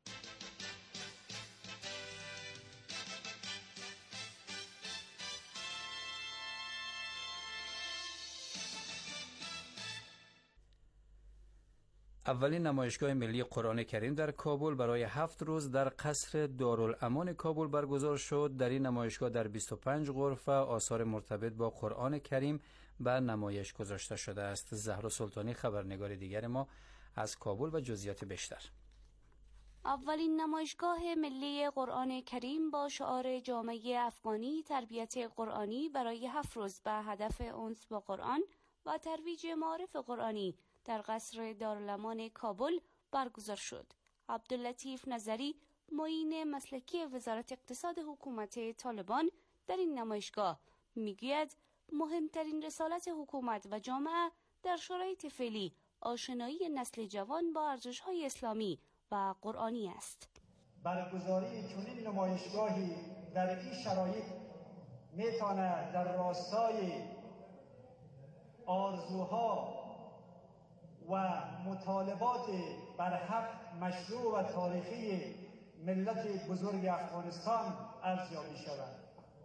اولین نمایشگاه ملی قرآن کریم در کابل برای 7 روز در قصر دارالامان کابل برگزار شد. در این نمایشگاه در 25 غرفه آثار مرتبط با قرآن کریم به نمایش گذاشته شده است. زهرا سلطانی، خبرنگار دیگر ما از کابل و جزئیات بیشتر. اولین نمایشگاه ملی قرآن کریم با شعار جامعه افغانی تربیت قرآنی برای 7 روز به هدف انس با قرآن و ترویج معارف قرآنی در قصر دارالامان کابل برگزار شد. عبداللطیف نظری، معین مسلکی وزارت اقتصاد حکومت طالبان، در این نمایشگاه میگوید مهمترین رسالت حکومت و جامعه در شرایط فعلی آشنایی نسل جوان با ارزش‌های اسلامی و قرآنی است. برگزاری چنین نمایشگاهی در این شرایط میتونه در راستای آرزوها و مطالبات برحق مشروع و تاریخی ملت بزرگ افغانستان ارزیابی شود.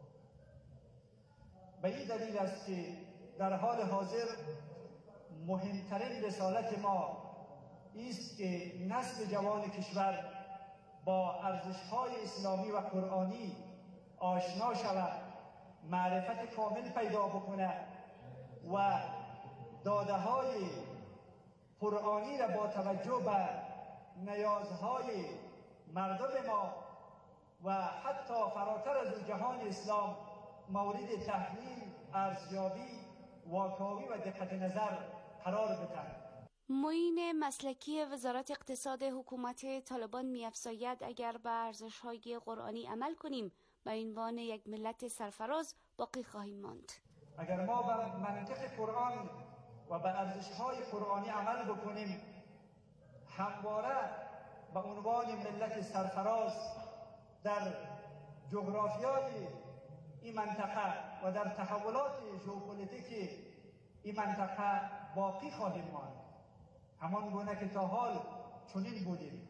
به این دلیل است که در حال حاضر مهمترین رسالت ما است که نسل جوان کشور با ارزش‌های اسلامی و قرآنی آشنا شود، معرفت کامل پیدا بکنه و داده‌های قرآنی را با توجه به نیازهای مردم ما و حتی فراتر از جهان اسلام مورد تحلیل، ارزیابی، واکاوی و دقت نظر قرار بدهند. معین مسلکی وزارت اقتصاد حکومت طالبان می‌افزاید اگر به ارزش‌های قرآنی عمل کنیم به عنوان یک ملت سرفراز باقی خواهیم ماند. اگر ما به منطق قرآن و به ارزش‌های قرآنی عمل بکنیم، همواره به عنوان ملت سرفراز در جغرافیای این منطقه و در تحولات ژئوپلیتیک این منطقه باقی خواهیم ماند، همان گونه که تا حال چنین بودیم.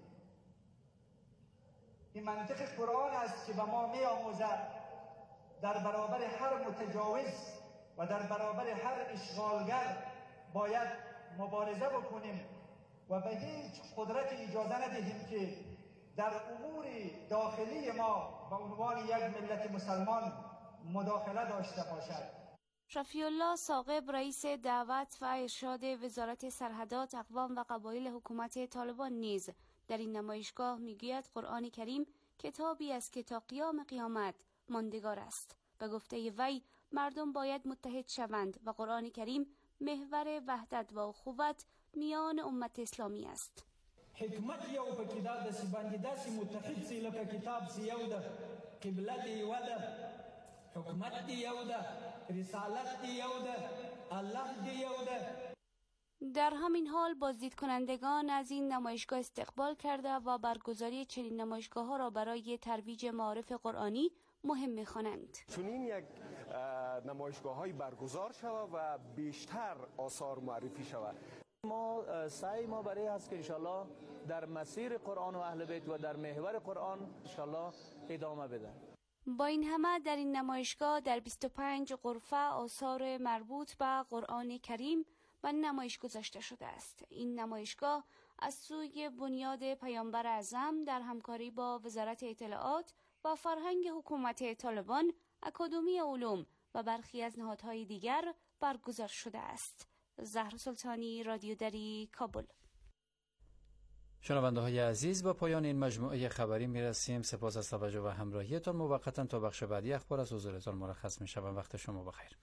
این منطق قرآن است که به ما می آموزد در برابر هر متجاوز و در برابر هر اشغالگر باید مبارزه بکنیم و به هیچ قدرت اجازه ندهیم که در امور داخلی ما به عنوان یک ملت مسلمان مداخله داشته باشد. رفیع الله ثاقب رئیس دعوت و ارشاد وزارت سرحدات اقوام و قبایل حکومت طالبان نیز در این نمایشگاه میگوید قرآن کریم کتابی است که تا قیام قیامت ماندگار است. به گفته وی مردم باید متحد شوند و قرآن کریم محور وحدت و اخوت میان امت اسلامی است. حکمت یو پکې دا د باندې داسې متحد سي لکه کتاب سي یو ده، قبله دی یو ده، حکمت دی یو ده، رسالت دی یو ده، الله دی یو ده. در همین حال بازدید کنندگان از این نمایشگاه استقبال کرده و برگزاری چنین نمایشگاه ها را برای ترویج معارف قرآنی مهم می‌خوانند. چنین یک نمایشگاه های برگزار شود و بیشتر آثار معرفی شود. ما سعی ما برای هست که انشالله در مسیر قرآن و اهل بیت و در محور قرآن انشالله ادامه بده. با این همه در این نمایشگاه در 25 غرفه آثار مربوط به قرآن کریم و نمایش گذاشته شده است. این نمایشگاه از سوی بنیاد پیامبر اعظم در همکاری با وزارت اطلاعات و فرهنگ حکومت طالبان، اکادمی علوم و برخی از نهادهای دیگر برگزار شده است. زهرا سلطانی، رادیو دری، کابل. شنونده های عزیز، با پایان این مجموعه خبری میرسیم. سپاس از توجه و همراهیتان. موقتا تا بخش بعدی اخبار از حضورتان مرخص میشوم. وقت شما بخیر.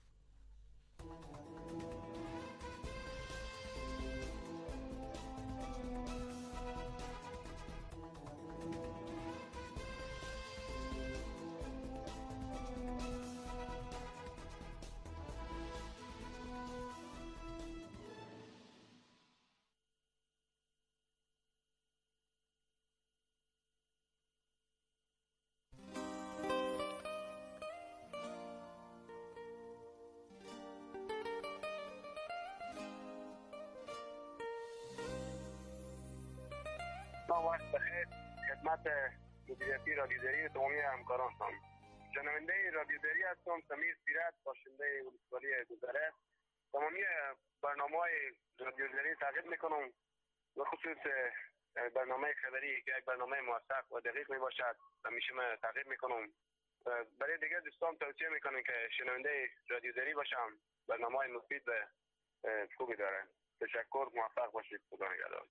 وقت بخیر خدمت مدیریتی رادیو دری و تمامی همکارانتان. شنونده رادیو دری هستم، سمیر سیرت، باشنده ولسوالی گذره. تمامی برنامه‌های رادیو دری تعقیب میکنم و خصوص برنامه خبری که یک برنامه موثق و دقیق می باشد همیشه من تعقیب میکنم. برای دیگر دوستان توصیه میکنم که شنونده رادیو دری باشم. برنامه‌های مفید و خوبی داره. تشکر، موفق باشید. خدا نگهدار.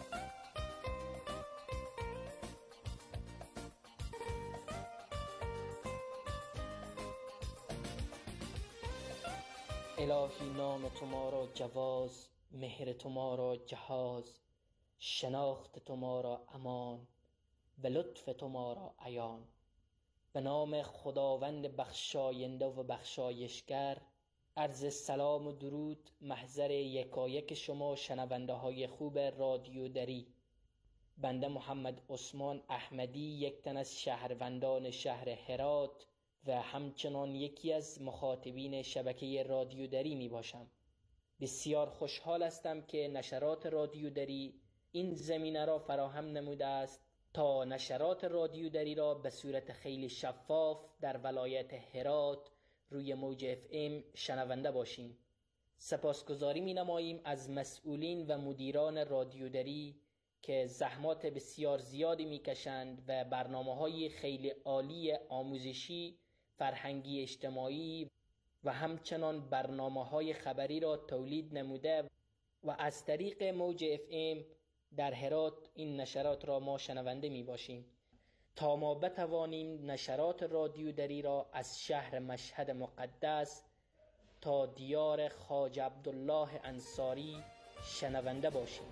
الهی نام تو ما را جواز، مهر تو ما را جهاز، شناخت تو ما را امان و لطف تو ما را عیان. به نام خداوند بخشاینده و بخشایشگر، عرض سلام و درود محضر یکایک شما شنونده های خوب رادیو دری. بنده محمد عثمان احمدی، یک تن از شهروندان شهر هرات و همچنان یکی از مخاطبین شبکه رادیو دری می باشم. بسیار خوشحال هستم که نشرات رادیو دری این زمینه را فراهم نموده است تا نشرات رادیو دری را به صورت خیلی شفاف در ولایت هرات روی موج FM شنونده باشیم. سپاسگزاری می نماییم از مسئولین و مدیران رادیو دری که زحمات بسیار زیادی می کشند و برنامه‌های خیلی عالی آموزشی، فرهنگی، اجتماعی و همچنان برنامه‌های خبری را تولید نموده و از طریق موج FM در هرات این نشرات را ما شنونده می باشیم تا ما بتوانیم نشرات رادیو دری را از شهر مشهد مقدس تا دیار خواجه عبدالله انصاری شنونده باشیم.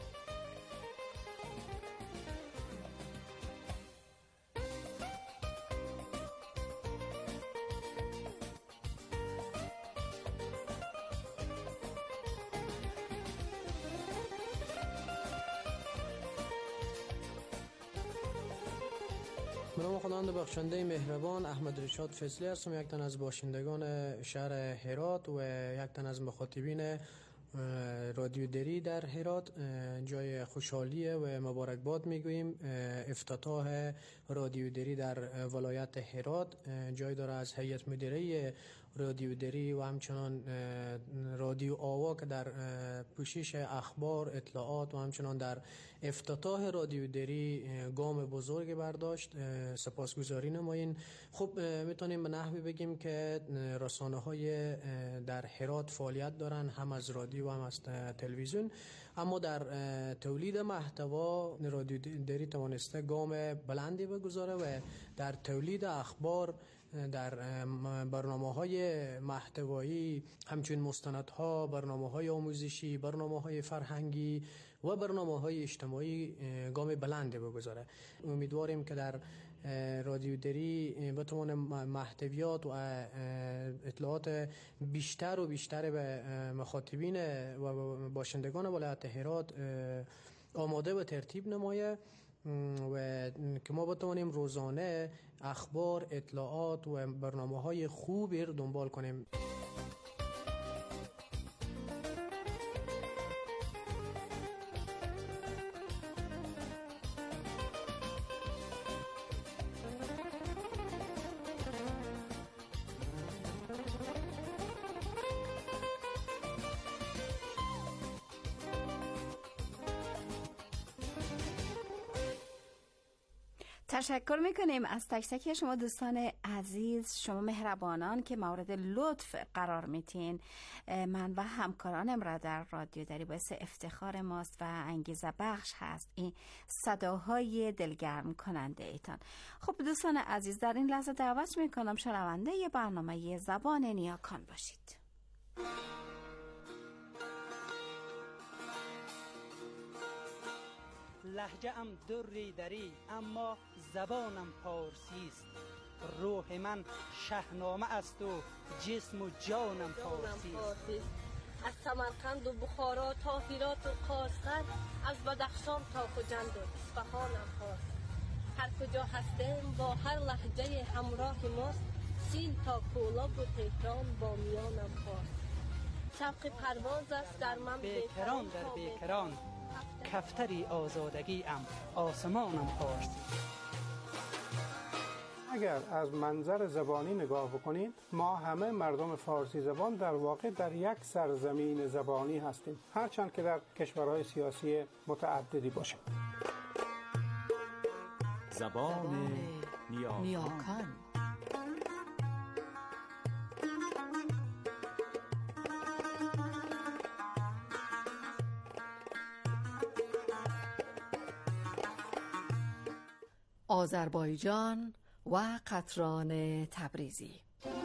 به نام خداوند بخشنده مهربان، احمد رشاد فضلی هستم، یک تن از باشندگان شهر هرات و یک تن از مخاطبین رادیو دری در هرات. جای خوشحالیه و مبارکباد میگوییم. افتتاح رادیو دری در ولایت هرات جای داره از هیئت مدیره رادیو دری و همچنان رادیو آوا که در پوشش اخبار، اطلاعات و همچنان در افتتاح رادیو دری گام بزرگ برداشت. سپاسگزاری نمایین. خب میتونیم به نحوی بگیم که رسانه‌های در هرات فعالیت دارن، هم از رادیو و هم از تلویزیون، اما در تولید محتوا رادیو دری توانسته گام بلندی بگذاره و در تولید اخبار، در برنامه‌های محتوایی، همچنین مستندها، برنامه‌های آموزشی، برنامه‌های فرهنگی و برنامه‌های اجتماعی گام بلندی بگذاره. امیدواریم که در رادیو دری بتونه محتویات و اطلاعات بیشتر و بیشتر به مخاطبین و باشندگان ولایت هرات آماده و ترتیب نمایه و که ما بتوانیم روزانه اخبار، اطلاعات و برنامه‌های خوبی رو دنبال کنیم. تشکر میکنیم از تک تک شما دوستان عزیز، شما مهربانان که مورد لطف قرار میتین من و همکارانم را در رادیو دری. باعث افتخار ماست و انگیزه بخش هست این صداهای دلگرم کننده ایتان. خب دوستان عزیز، در این لحظه دعوت میکنم شنونده ی برنامه زبان نیاکان باشید. لهجه ام دری دری اما زبانم پارسی است. روح من شهنامه است و جسم و جانم پارسی است. از سمرقند و بخارا تا هرات و قاشقر، از بدخشان تا خوجند و اصفهانم پارسی. هر کجا هستیم با هر لهجه همراه ماست. سین تا کولاب و تهران با میانم پارسی. شوق پرواز است در من بیکران در بیکران، کفتری آزادگی ام آسمانم پارسی. اگر از منظر زبانی نگاه بکنید، ما همه مردم فارسی زبان در واقع در یک سرزمین زبانی هستیم، هرچند که در کشورهای سیاسی متعددی باشیم. زبان نیاکان. آذربایجان و قطران تبریزی.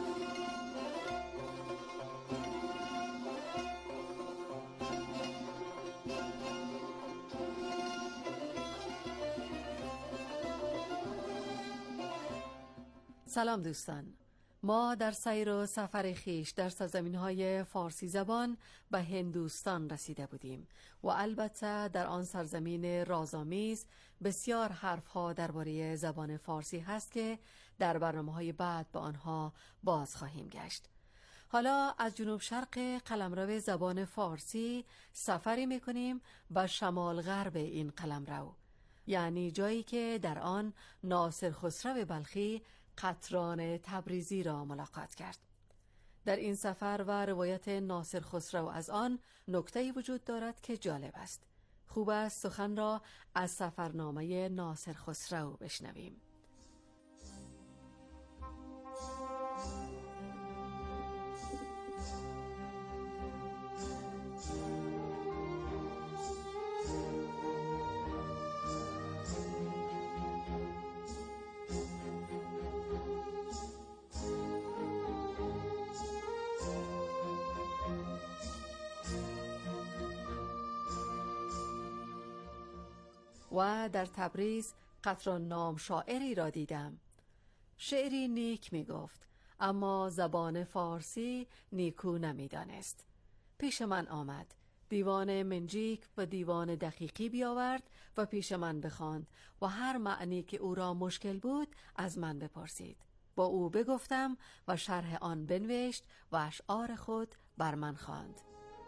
سلام دوستان، ما در سیر و سفر خیش در سرزمین‌های فارسی زبان به هندوستان رسیده بودیم و البته در آن سرزمین رازآمیز بسیار حرف‌ها درباره زبان فارسی هست که در برنامه‌های بعد به آنها باز خواهیم گشت. حالا از جنوب شرق قلمرو زبان فارسی سفری می‌کنیم به شمال غرب این قلمرو، یعنی جایی که در آن ناصر خسرو بلخی قطران تبریزی را ملاقات کرد. در این سفر و روایت ناصر خسرو از آن نکته‌ای وجود دارد که جالب است. خوب است سخن را از سفرنامه ناصر خسرو بشنویم. و در تبریز قطران نام شاعری را دیدم. شعری نیک می گفت، اما زبان فارسی نیکو نمی دانست. پیش من آمد، دیوان منجیک و دیوان دقیقی بیاورد و پیش من بخواند و هر معنی که او را مشکل بود از من بپرسید. با او بگفتم و شرح آن بنوشت و اشعار خود بر من خواند.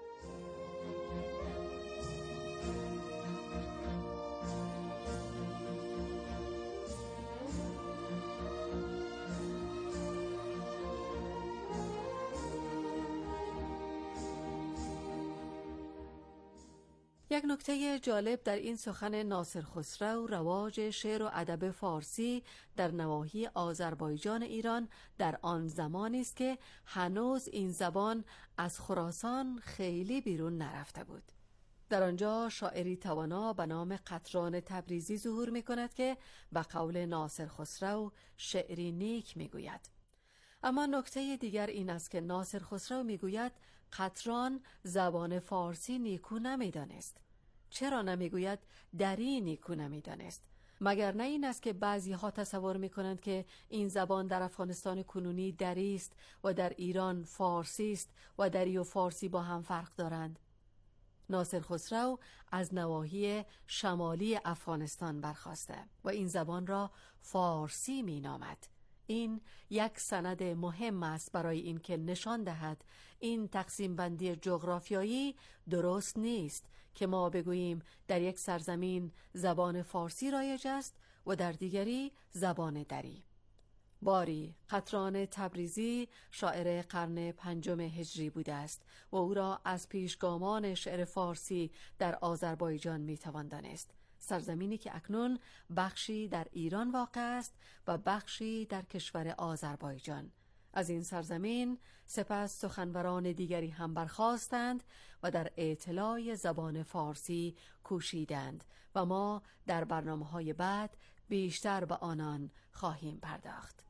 یک نکته جالب در این سخن ناصر خسرو رواج شعر و ادب فارسی در نواحی آذربایجان ایران در آن زمانی است که هنوز این زبان از خراسان خیلی بیرون نرفته بود. در آنجا شاعری توانا به نام قطران تبریزی ظهور می کند که به قول ناصر خسرو شعری نیک می گوید. اما نکته دیگر این است که ناصر خسرو می گوید قطران زبان فارسی نیکو نمی دانست. چرا نمی گوید دری نیکو نمی دانست؟ مگر نه این است که بعضی ها تصور می کنند که این زبان در افغانستان کنونی دری است و در ایران فارسی است و دری و فارسی با هم فرق دارند؟ ناصر خسرو از نواحی شمالی افغانستان برخاسته و این زبان را فارسی می نامد. این یک سند مهم است برای اینکه نشان دهد این تقسیم بندی جغرافیایی درست نیست که ما بگوییم در یک سرزمین زبان فارسی رایج است و در دیگری زبان دری. باری قطران تبریزی شاعر قرن 5 هجری بوده است و او را از پیشگامان شعر فارسی در آذربایجان میتوان دانست، سرزمینی که اکنون بخشی در ایران واقع است و بخشی در کشور آذربایجان. از این سرزمین سپس سخنوران دیگری هم برخاستند و در اعتلاع زبان فارسی کوشیدند و ما در برنامه‌های بعد بیشتر به آنان خواهیم پرداخت.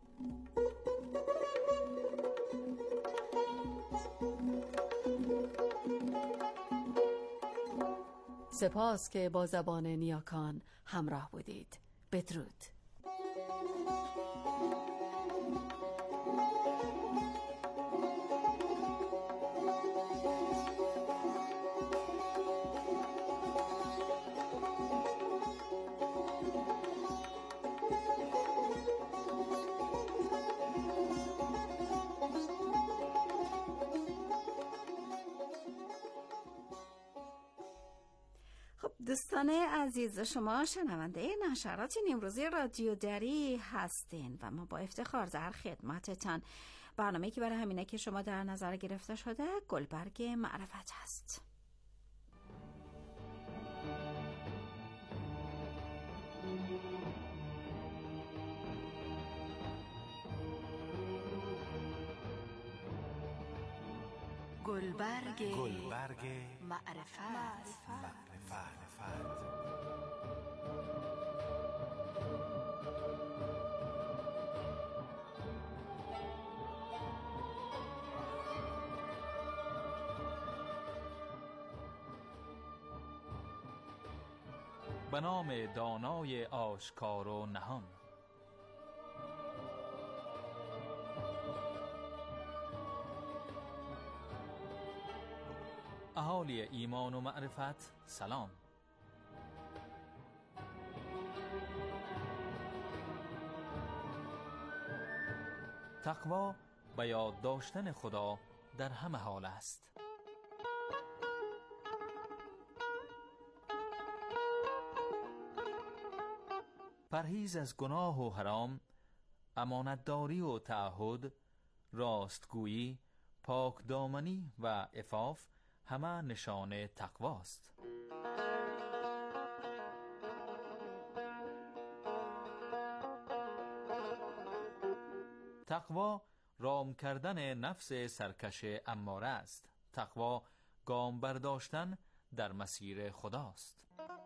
سپاس که با زبان نیاکان همراه بودید. بدرود. دوستان عزیز، شما شنونده نشرات امروزی رادیو دری هستین و ما با افتخار در خدمتتان. برنامه‌ای که برای همینه که شما در نظر گرفته شده گلبرگ معرفت هست. گلبرگ معرفت. به نام دانای آشکار و نهان. اهالی ایمان و معرفت سلام. تقوا به یاد داشتن خدا در همه حال است. پرهیز از گناه و حرام، امانتداری و تعهد، راستگویی، پاکدامنی و عفاف همه نشان تقواست. تقوا رام کردن نفس سرکش اماره است. تقوا گام برداشتن در مسیر خداست.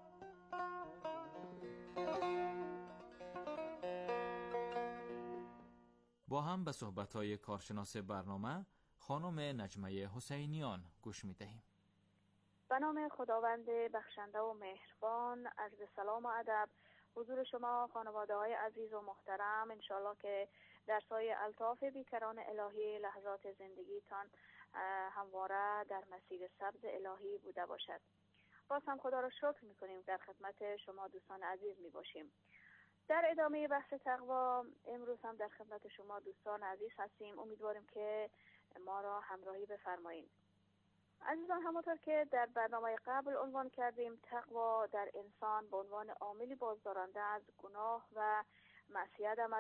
با هم به صحبت‌های کارشناس برنامه خانم نجمه حسینیان گوش می‌دهیم. به نام خداوند بخشنده و مهربان، عرض سلام و ادب حضور شما خانواده‌های عزیز و محترم. انشالله که در سایه الطاف بیکران الهی لحظات زندگیتان همواره در مسیر سبز الهی بوده باشد. باز هم خدا را شکر میکنیم، در خدمت شما دوستان عزیز میباشیم. در ادامه بحث تقوا امروز هم در خدمت شما دوستان عزیز هستیم. امیدواریم که ما را همراهی بفرمایید. عزیزان، همونطور که در برنامه قبل عنوان کردیم، تقوا در انسان به عنوان عاملی بازدارنده از گناه و معصیت